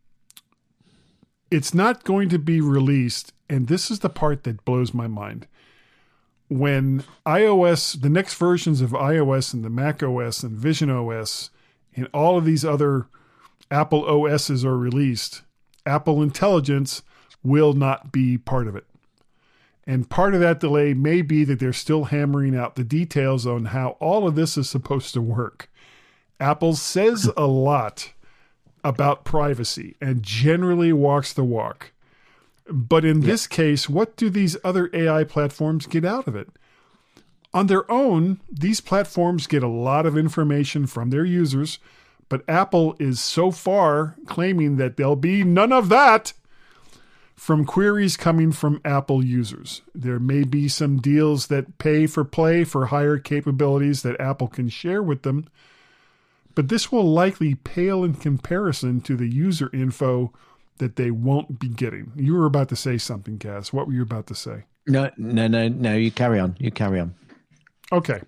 it's not going to be released, and this is the part that blows my mind. When iOS, the next versions of iOS and the Mac O S and Vision O S and all of these other Apple O Ss are released, Apple Intelligence will not be part of it. And part of that delay may be that they're still hammering out the details on how all of this is supposed to work. Apple says a lot about privacy and generally walks the walk. But in this case, what do these other A I platforms get out of it? On their own, these platforms get a lot of information from their users, but Apple is so far claiming that there'll be none of that from queries coming from Apple users. There may be some deals that pay for play for higher capabilities that Apple can share with them, but this will likely pale in comparison to the user info that they won't be getting. You were about to say something, Gaz. What were you about to say? No, no, no, no. You carry on. You carry on. Okay.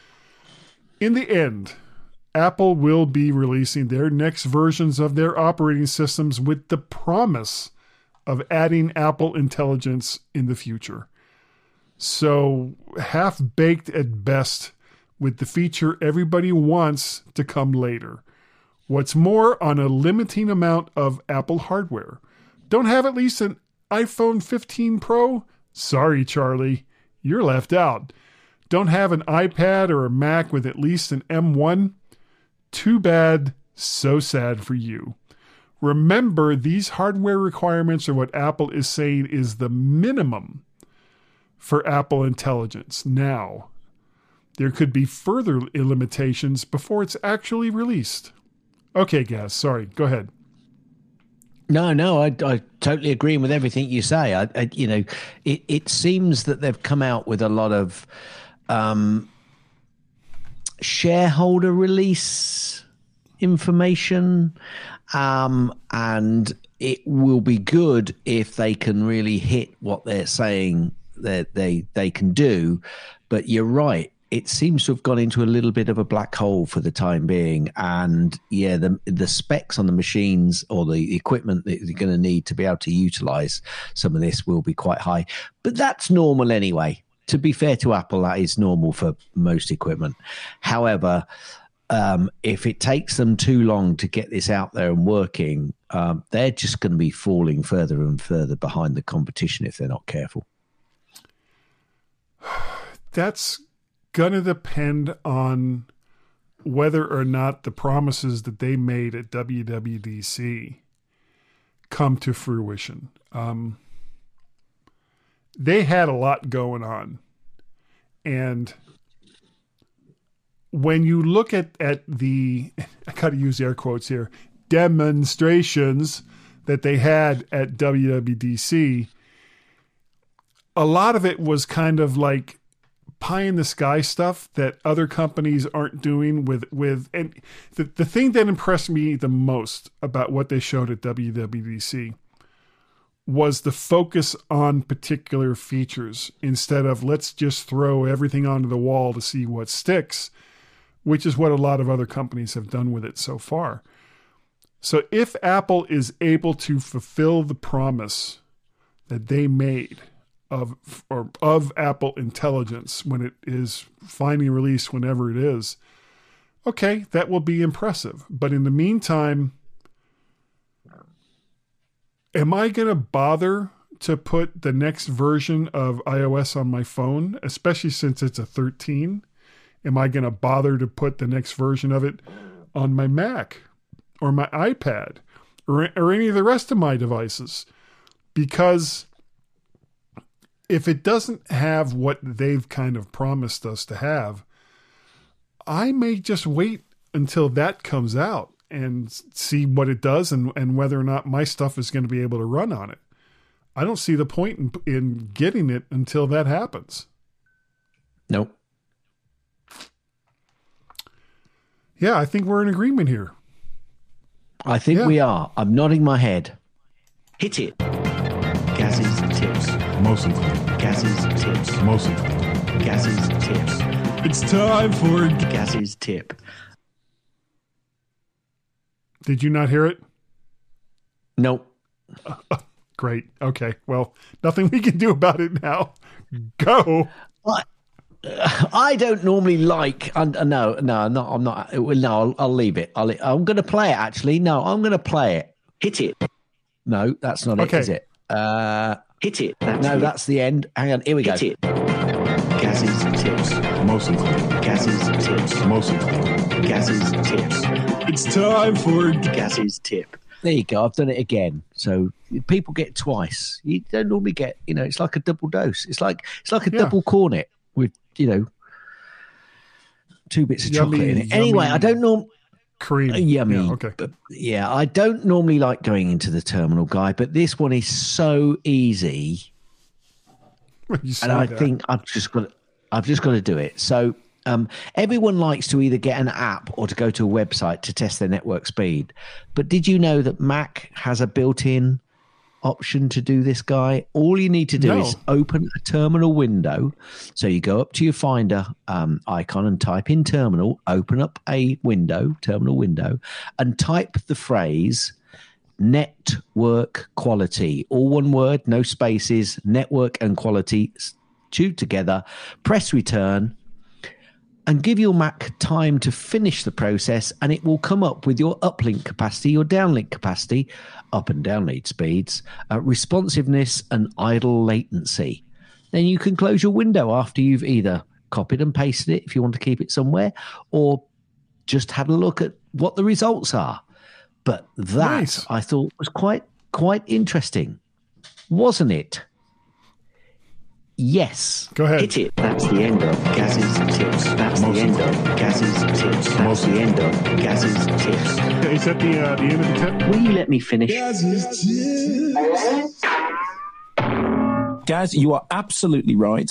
In the end, Apple will be releasing their next versions of their operating systems with the promise of adding Apple Intelligence in the future. So half-baked at best with the feature everybody wants to come later. What's more, on a limiting amount of Apple hardware. Don't have at least an iPhone fifteen Pro? Sorry, Charlie, you're left out. Don't have an iPad or a Mac with at least an M one? Too bad, so sad for you. Remember, these hardware requirements are what Apple is saying is the minimum for Apple Intelligence. Now, there could be further limitations before it's actually released. Okay, Gaz, sorry. Go ahead. No, no, I, I totally agree with everything you say. I, I, you know, it, it seems that they've come out with a lot of um, shareholder release information, um, and it will be good if they can really hit what they're saying that they they can do. But you're right. it seems to have gone into a little bit of a black hole for the time being. And yeah, the the specs on the machines or the equipment that you're going to need to be able to utilize some of this will be quite high. But that's normal anyway. To be fair to Apple, that is normal for most equipment. However, um, if it takes them too long to get this out there and working, um, they're just going to be falling further and further behind the competition if they're not careful. That's going to depend on whether or not the promises that they made at W W D C come to fruition. Um, they had a lot going on. And when you look at, at the, I got to use air quotes here, demonstrations that they had at W W D C, a lot of it was kind of like pie in the sky stuff that other companies aren't doing with, with, and the, the thing that impressed me the most about what they showed at W W D C was the focus on particular features instead of let's just throw everything onto the wall to see what sticks, which is what a lot of other companies have done with it so far. So if Apple is able to fulfill the promise that they made of or of Apple Intelligence when it is finally released, whenever it is, okay, that will be impressive. But in the meantime, am I going to bother to put the next version of iOS on my phone, especially since it's a thirteen? Am I going to bother to put the next version of it on my Mac or my iPad or, or any of the rest of my devices? Because if it doesn't have what they've kind of promised us to have, I may just wait until that comes out and see what it does and, and whether or not my stuff is going to be able to run on it. I don't see the point in, in getting it until that happens. Nope. Yeah, I think we're in agreement here. I think yeah. we are. I'm nodding my head. Hit it. Gaz's tips. Mostly. Gaz's tips. Mostly. Gaz's tips. It's time for Gaz's tip. Did you not hear it? Nope. Great. Okay. Well, nothing we can do about it now. Go. What? I don't normally like. Uh, no, no, I'm not. I'm not. No, I'll, I'll leave it. I'll, I'm going to play it. Actually, no, I'm going to play it. Hit it. No, that's not okay. it, is it? Uh, hit it. That's no, it. That's the end. Hang on. Here we hit go. It. Gaz's tips. Mostly. Gaz's tips. Mostly. Gaz's tips. It's time for Gaz's tip. There you go. I've done it again. So people get twice. You don't normally get. You know, it's like a double dose. It's like it's like a yeah. double cornet with, you know, two bits of yummy, chocolate in it. Anyway, I don't know. Cream. Uh, yummy. Yeah, okay. But yeah, I don't normally like going into the terminal, guy, but this one is so easy. And I that. think I've just got I've just got to do it. So um, everyone likes to either get an app or to go to a website to test their network speed. But did you know that Mac has a built-in option to do this, guy? All you need to do no. is open a terminal window. So you go up to your Finder um, icon and type in terminal, open up a window, terminal window, and type the phrase network quality, all one word, no spaces, network and quality, two together, press return, and give your Mac time to finish the process, and it will come up with your uplink capacity, your downlink capacity, up and down lead speeds, uh, responsiveness, and idle latency. Then you can close your window after you've either copied and pasted it if you want to keep it somewhere, or just had a look at what the results are. But that, nice. I thought, was quite quite interesting, wasn't it? Yes. Go ahead. Hit it. That's the end of Gaz's tips. That's Most the end of Gaz's tips. That's Most the end of Gaz's tips. Is that the uh, the end of the tip? Will you let me finish? Gaz, you are absolutely right.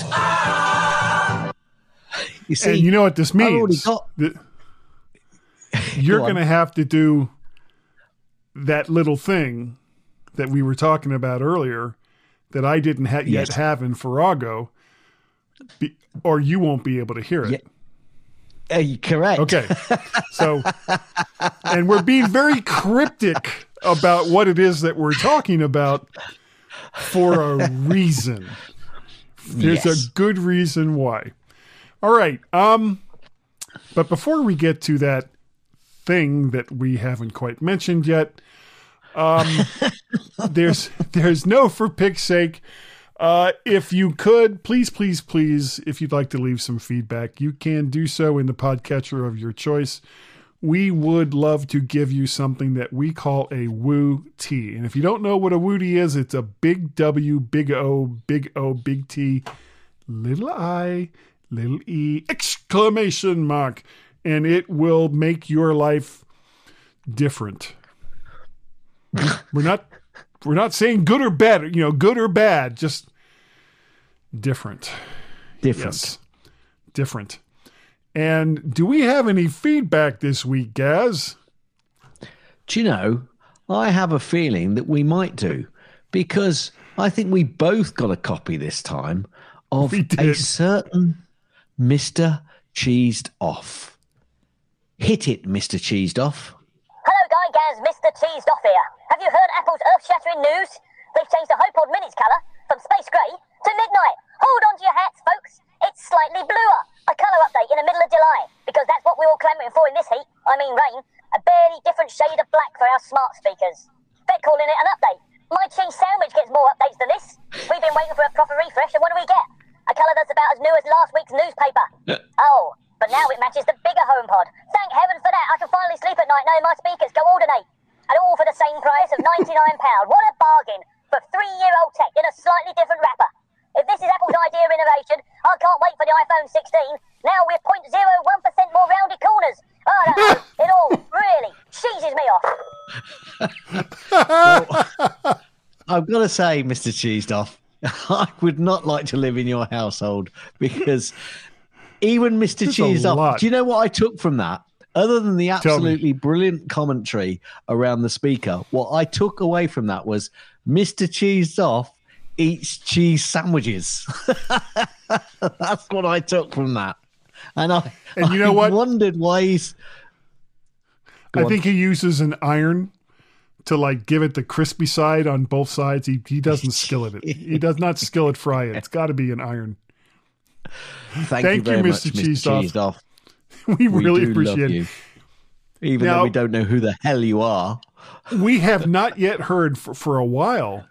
You see, And you know what this I've already means? got- The- you're Go on. going to have to do that little thing that we were talking about earlier that I didn't ha- yet Yes. have in Farrago. Be, or you won't be able to hear it. Yeah. Uh, correct. Okay. So, and we're being very cryptic about what it is that we're talking about for a reason. There's Yes. a good reason why. All right. Um, but before we get to that thing that we haven't quite mentioned yet, um, there's there's no for pick's sake. Uh, if you could, please, please, please, if you'd like to leave some feedback, you can do so in the podcatcher of your choice. We would love to give you something that we call a Woo T. And if you don't know what a Woo T is, it's a big W, big O, big O, big T, little I, little E, exclamation mark. And it will make your life different. We're not we're not saying good or bad, you know, good or bad, just different. Different. Yes. Different. And do we have any feedback this week, Gaz? Do you know, I have a feeling that we might do, because I think we both got a copy this time of We a did. certain Mister Cheesed Off. Hit it, Mister Cheesed Off. Hello, Guy Gaz, Mister Cheesed Off here. Have you heard Apple's earth-shattering news? They've changed the HomePod Minutes colour from space grey to midnight. Hold on to your hats, folks. It's slightly bluer. A colour update in the middle of July, because that's what we're all clamouring for in this heat. I mean rain. A barely different shade of black for our smart speakers. They're calling it an update. My cheese sandwich gets more updates than this. We've been waiting for a proper refresh, and what do we get? A colour that's about as new as last week's newspaper. Oh, but now it matches the bigger HomePod. Thank heaven for that. I can finally sleep at night knowing my speakers coordinate. And all for the same price of ninety-nine pounds. What a bargain for three-year-old tech in a slightly different wrapper. If this is Apple's idea of innovation, I can't wait for the iPhone sixteen. Now we're zero point zero one percent more rounded corners. I don't know. It all really cheeses me off. I've got to say, Mister Cheesed Off, I would not like to live in your household, because even Mister There's a Cheesed Off, lot. do you know what I took from that? Other than the Tell me. absolutely brilliant commentary around the speaker, what I took away from that was Mister Cheesed Off eats cheese sandwiches. That's what I took from that. And I, And you know I what? wondered why he's... Go I on. think he uses an iron to like give it the crispy side on both sides. He he doesn't skillet it. He does not skillet fry it. It's got to be an iron. Thank, thank you you, very Mister much, Mister Cheesed Off. Cheesed Off. We We really do appreciate love it. you. Even Now- though we don't know who the hell you are. We have not yet heard for, for a while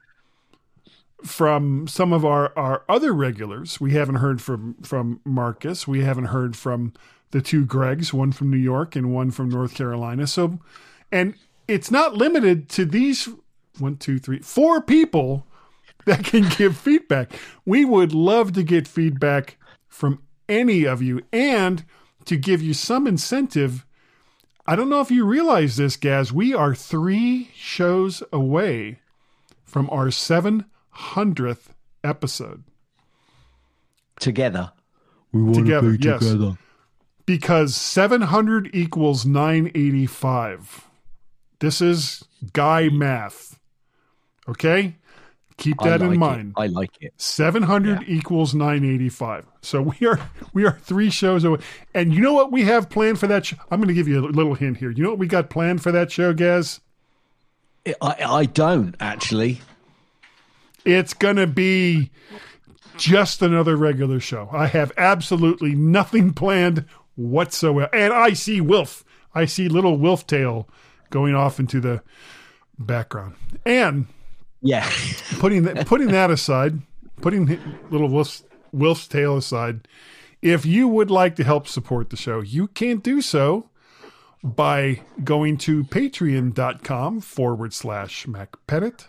from some of our, our other regulars. We haven't heard from, from Marcus. We haven't heard from the two Gregs, one from New York and one from North Carolina. So, and it's not limited to these one, two, three, four people that can give feedback. We would love to get feedback from any of you, and to give you some incentive. I don't know if you realize this, Gaz. We are three shows away from our seven hundredth episode. Together. We want Together, to be yes. together. Because seven hundred equals nine eighty-five. This is Guy math. Okay? Keep I that like in it. mind. I like it. seven hundred equals nine eighty-five. So we are we are three shows away. And you know what we have planned for that show? I'm going to give you a little hint here. You know what we got planned for that show, Gaz? I, I don't, actually. It's going to be just another regular show. I have absolutely nothing planned whatsoever. And I see Wilf. I see little Wilf tail going off into the background. And Yeah. putting that, putting that aside, putting little Wilf's, Wilf's tail aside, if you would like to help support the show, you can do so by going to patreon.com forward slash MacPettit.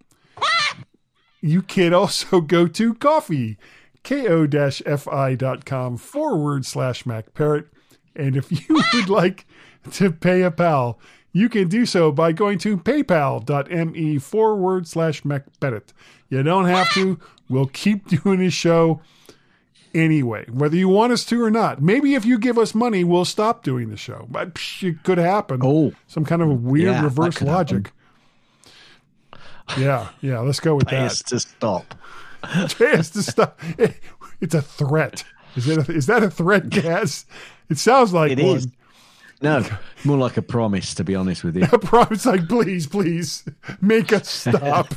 You can also go to coffee, ko-fi.com forward slash MacParrot. And if you would like to pay a pal, you can do so by going to paypal.me forward slash MacPettit. You don't have to. We'll keep doing this show anyway, whether you want us to or not. Maybe if you give us money, we'll stop doing the show. But psh, it could happen. Oh. Some kind of a weird Yeah, that reverse could logic. Yeah, yeah, let's go with Pay that. us to stop. Pay us to stop. It's a threat. Is it? A, is that a threat, Gaz? It sounds like It one. is. No, more like a promise, to be honest with you. A promise, like, please, please, make us stop.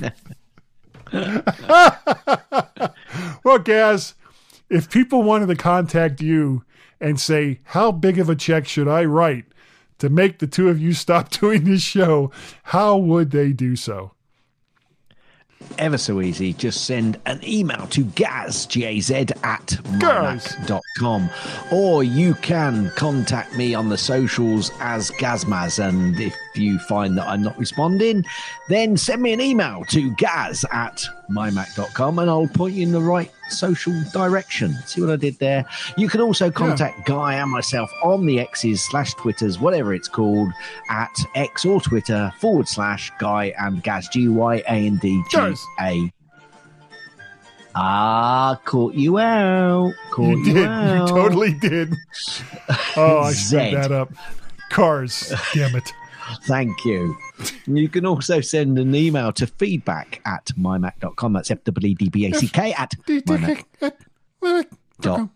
Well, Gaz, if people wanted to contact you and say, how big of a check should I write to make the two of you stop doing this show, how would they do so? Ever so easy. Just send an email to Gaz, G A Z, at my mac dot com. Or you can contact me on the socials as Gazmaz. And if you find that I'm not responding, then send me an email to Gaz at my mac dot com and I'll point you in the right social direction. See what I did there? You can also contact yeah. Guy and myself on the X's slash Twitters, whatever it's called, at X or Twitter forward slash Guy and Gaz, G Y A N D G A. Ah, caught you out. Caught you, you did. out. You totally did. Oh, I screwed that up. Cars. Damn it. Thank you. You can also send an email to feedback at my mac dot com. That's F W E D B A C K at my mac dot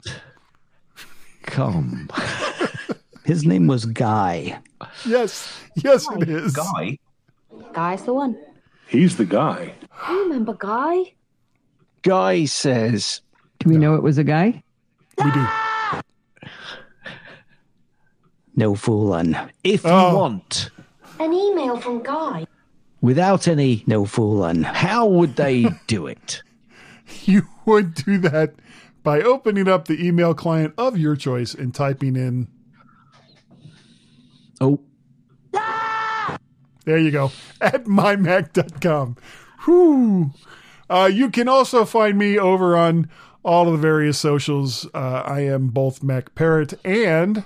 com. His name was Guy. Yes. Yes, it is. Guy? Guy's the one. He's the guy. You remember Guy? Guy says... Do we know it was a guy? We do. No fooling. If you Oh. want... An email from Guy. Without any... No fooling. How would they do it? You would do that by opening up the email client of your choice and typing in... Oh. There you go. At my mac dot com. Whew. Uh, you can also find me over on all of the various socials. Uh, I am both Mac Parrot and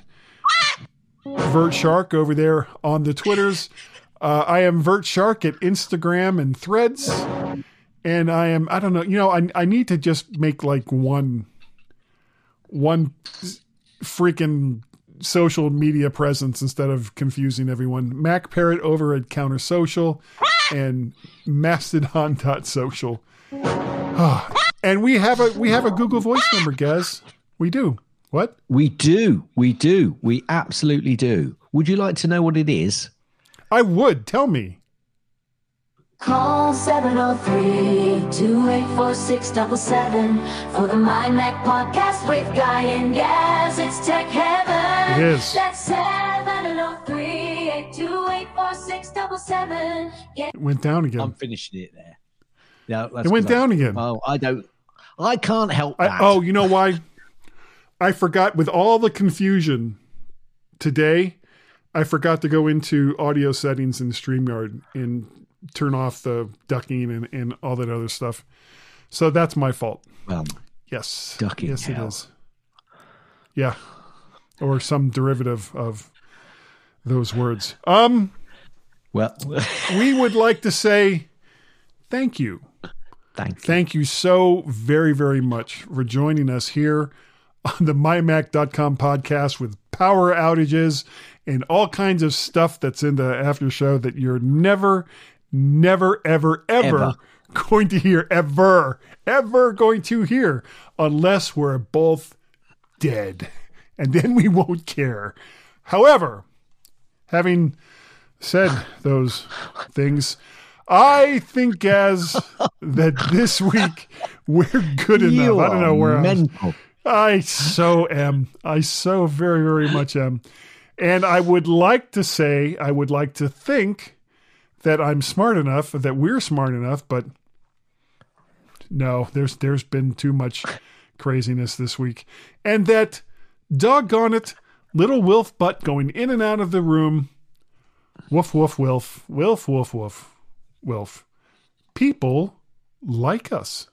Vert Shark over there on the Twitters. Uh, I am Vert Shark at Instagram and Threads. And I am, I don't know, you know, I I need to just make like one, one freaking social media presence instead of confusing everyone. Mac Parrot over at Counter Social and Mastodon dot social. And we have a we have a Google Voice number, guys. We do. What? We do. We do. We absolutely do. Would you like to know what it is? I would. Tell me. Call seven oh three, two eight four, six seven seven for the My Mac Podcast with Guy and Gaz. It's Tech Heaven. It is. That's seven oh three, eight two eight four, six seven seven. It went down again. I'm finishing it there. No, that's It went 'cause I- down again. Oh, I don't. I can't help I, that. oh, you know why? I forgot with all the confusion today. I forgot to go into audio settings in StreamYard and turn off the ducking and, and all that other stuff. So that's my fault. Well, Yes. ducking Yes, hell. it is. Yeah. Or some derivative of those words. Um, well, we would like to say thank you. thank you. Thank you so very, very much for joining us here on the my mac dot com podcast with power outages and all kinds of stuff that's in the after show that you're never, never, ever, ever, Ever. going to hear, ever, ever going to hear unless we're both dead. And then we won't care. However, having said those things, I think as that this week we're good enough. You I don't know where are I'm. mental. I so am. I so very, very much am. And I would like to say, I would like to think that I'm smart enough, that we're smart enough, but no, there's there's been too much craziness this week. And that, doggone it, little Wilf butt going in and out of the room. Woof, woof, Wilf. Wilf, woof, woof, Wilf. People like us.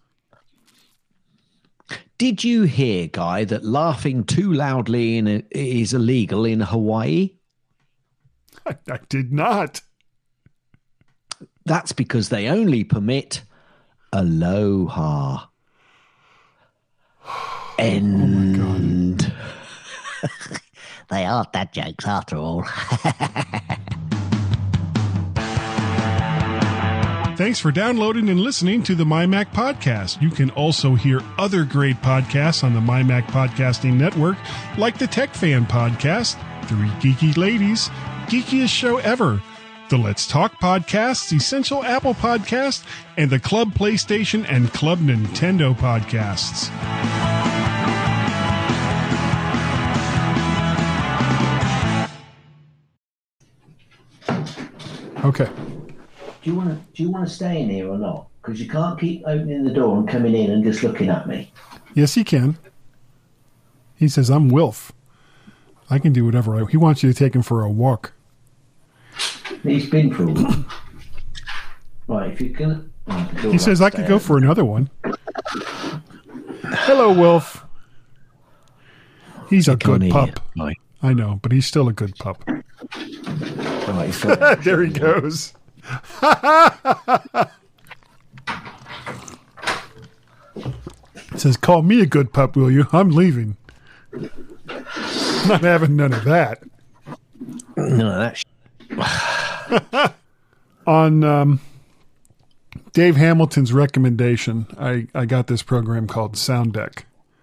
Did you hear, Guy, that laughing too loudly in a, is illegal in Hawaii? I, I did not. That's because they only permit aloha. End. They aren't dad jokes after all. Thanks for downloading and listening to the MyMac Podcast. You can also hear other great podcasts on the MyMac Podcasting Network, like the Tech Fan Podcast, Three Geeky Ladies, Geekiest Show Ever, the Let's Talk Podcast, Essential Apple Podcast, and the Club PlayStation and Club Nintendo Podcasts. Okay. Do you want to? Do you want to stay in here or not? Because you can't keep opening the door and coming in and just looking at me. Yes, he can. He says, I'm Wilf. I can do whatever I... He wants you to take him for a walk. He's been for a walk. Right, if you can... Oh, he says, I could go for another one. Hello, Wilf. He's a good pup. Right. I know, but he's still a good pup. Right, so there he goes. It says, call me a good pup, will you? I'm leaving. Not having none of that. No, that's... On um, Dave Hamilton's recommendation, I, I got this program called Sound Deck.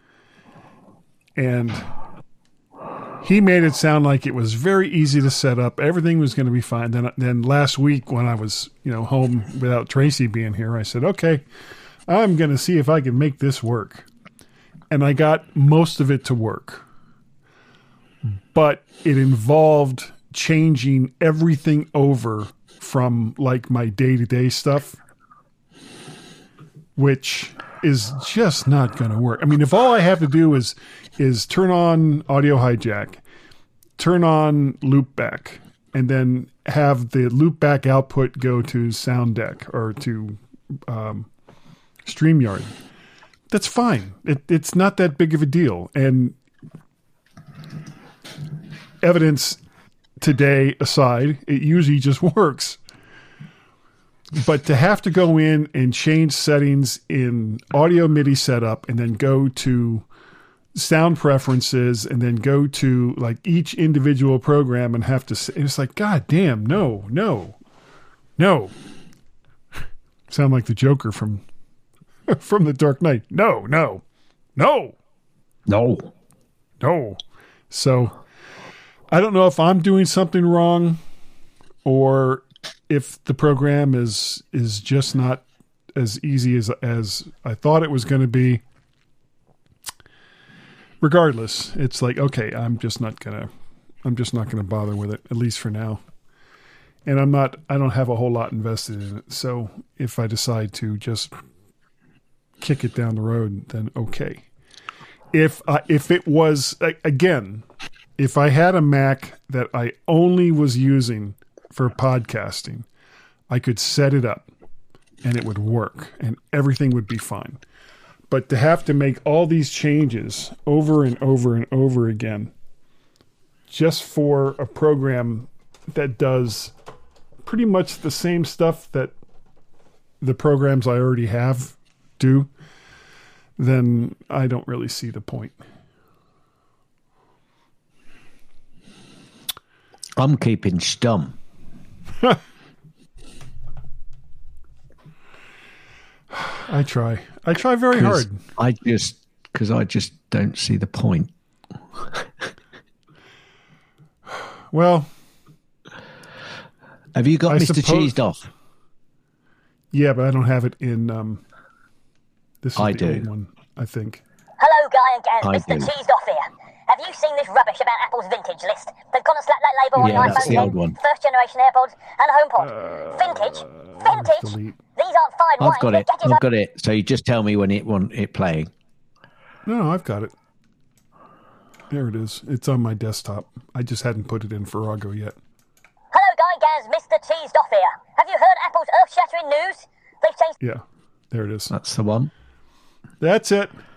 And he made it sound like it was very easy to set up. Everything was going to be fine. Then, then last week when I was, you know, home without Tracy being here, I said, okay, I'm going to see if I can make this work. And I got most of it to work. But it involved changing everything over from like my day-to-day stuff, which is just not going to work. I mean, if all I have to do is is turn on Audio Hijack, turn on Loopback, and then have the Loopback output go to Sound Deck or to um, StreamYard, that's fine. It, it's not that big of a deal. And evidence today aside, it usually just works. But to have to go in and change settings in audio MIDI setup and then go to sound preferences and then go to like each individual program and have to say, it's like, God damn, no, no, no. Sound like the Joker from from The Dark Knight. No, no, no, No. no. So I don't know if I'm doing something wrong or if the program is is just not as easy as as I thought it was going to be. Regardless, it's like, okay, I'm just not gonna I'm just not gonna bother with it, at least for now. And I'm not I don't have a whole lot invested in it. So if I decide to just kick it down the road, then okay. If I, if it was again, if I had a Mac that I only was using for podcasting, I could set it up and it would work and everything would be fine. But to have to make all these changes over and over and over again just for a program that does pretty much the same stuff that the programs I already have do, then I don't really see the point. I'm keeping stum. I try. I try very hard. I just because I just don't see the point. Well, have you got I Mister suppose- Cheesed off? Yeah, but I don't have it in. Um, this is I the do. old one, I think. Hello, Guy and Gaz, I Mister do. Cheesed off here. Have you seen this rubbish about Apple's vintage list? They've gone and slapped that label Yeah, on the that's iPhone the old ten, one. first generation AirPods, and HomePod. vintage? Vintage? delete. These aren't fine wines. I've got they're it. gadgets I've got it. So you just tell me when it want it playing. No, no, I've got it. There it is. It's on my desktop. I just hadn't put it in Farrago yet. Hello, Guy, Gaz, Mister Cheesed off here. Have you heard Apple's earth-shattering news? They've changed... Yeah, there it is. That's the one. That's it.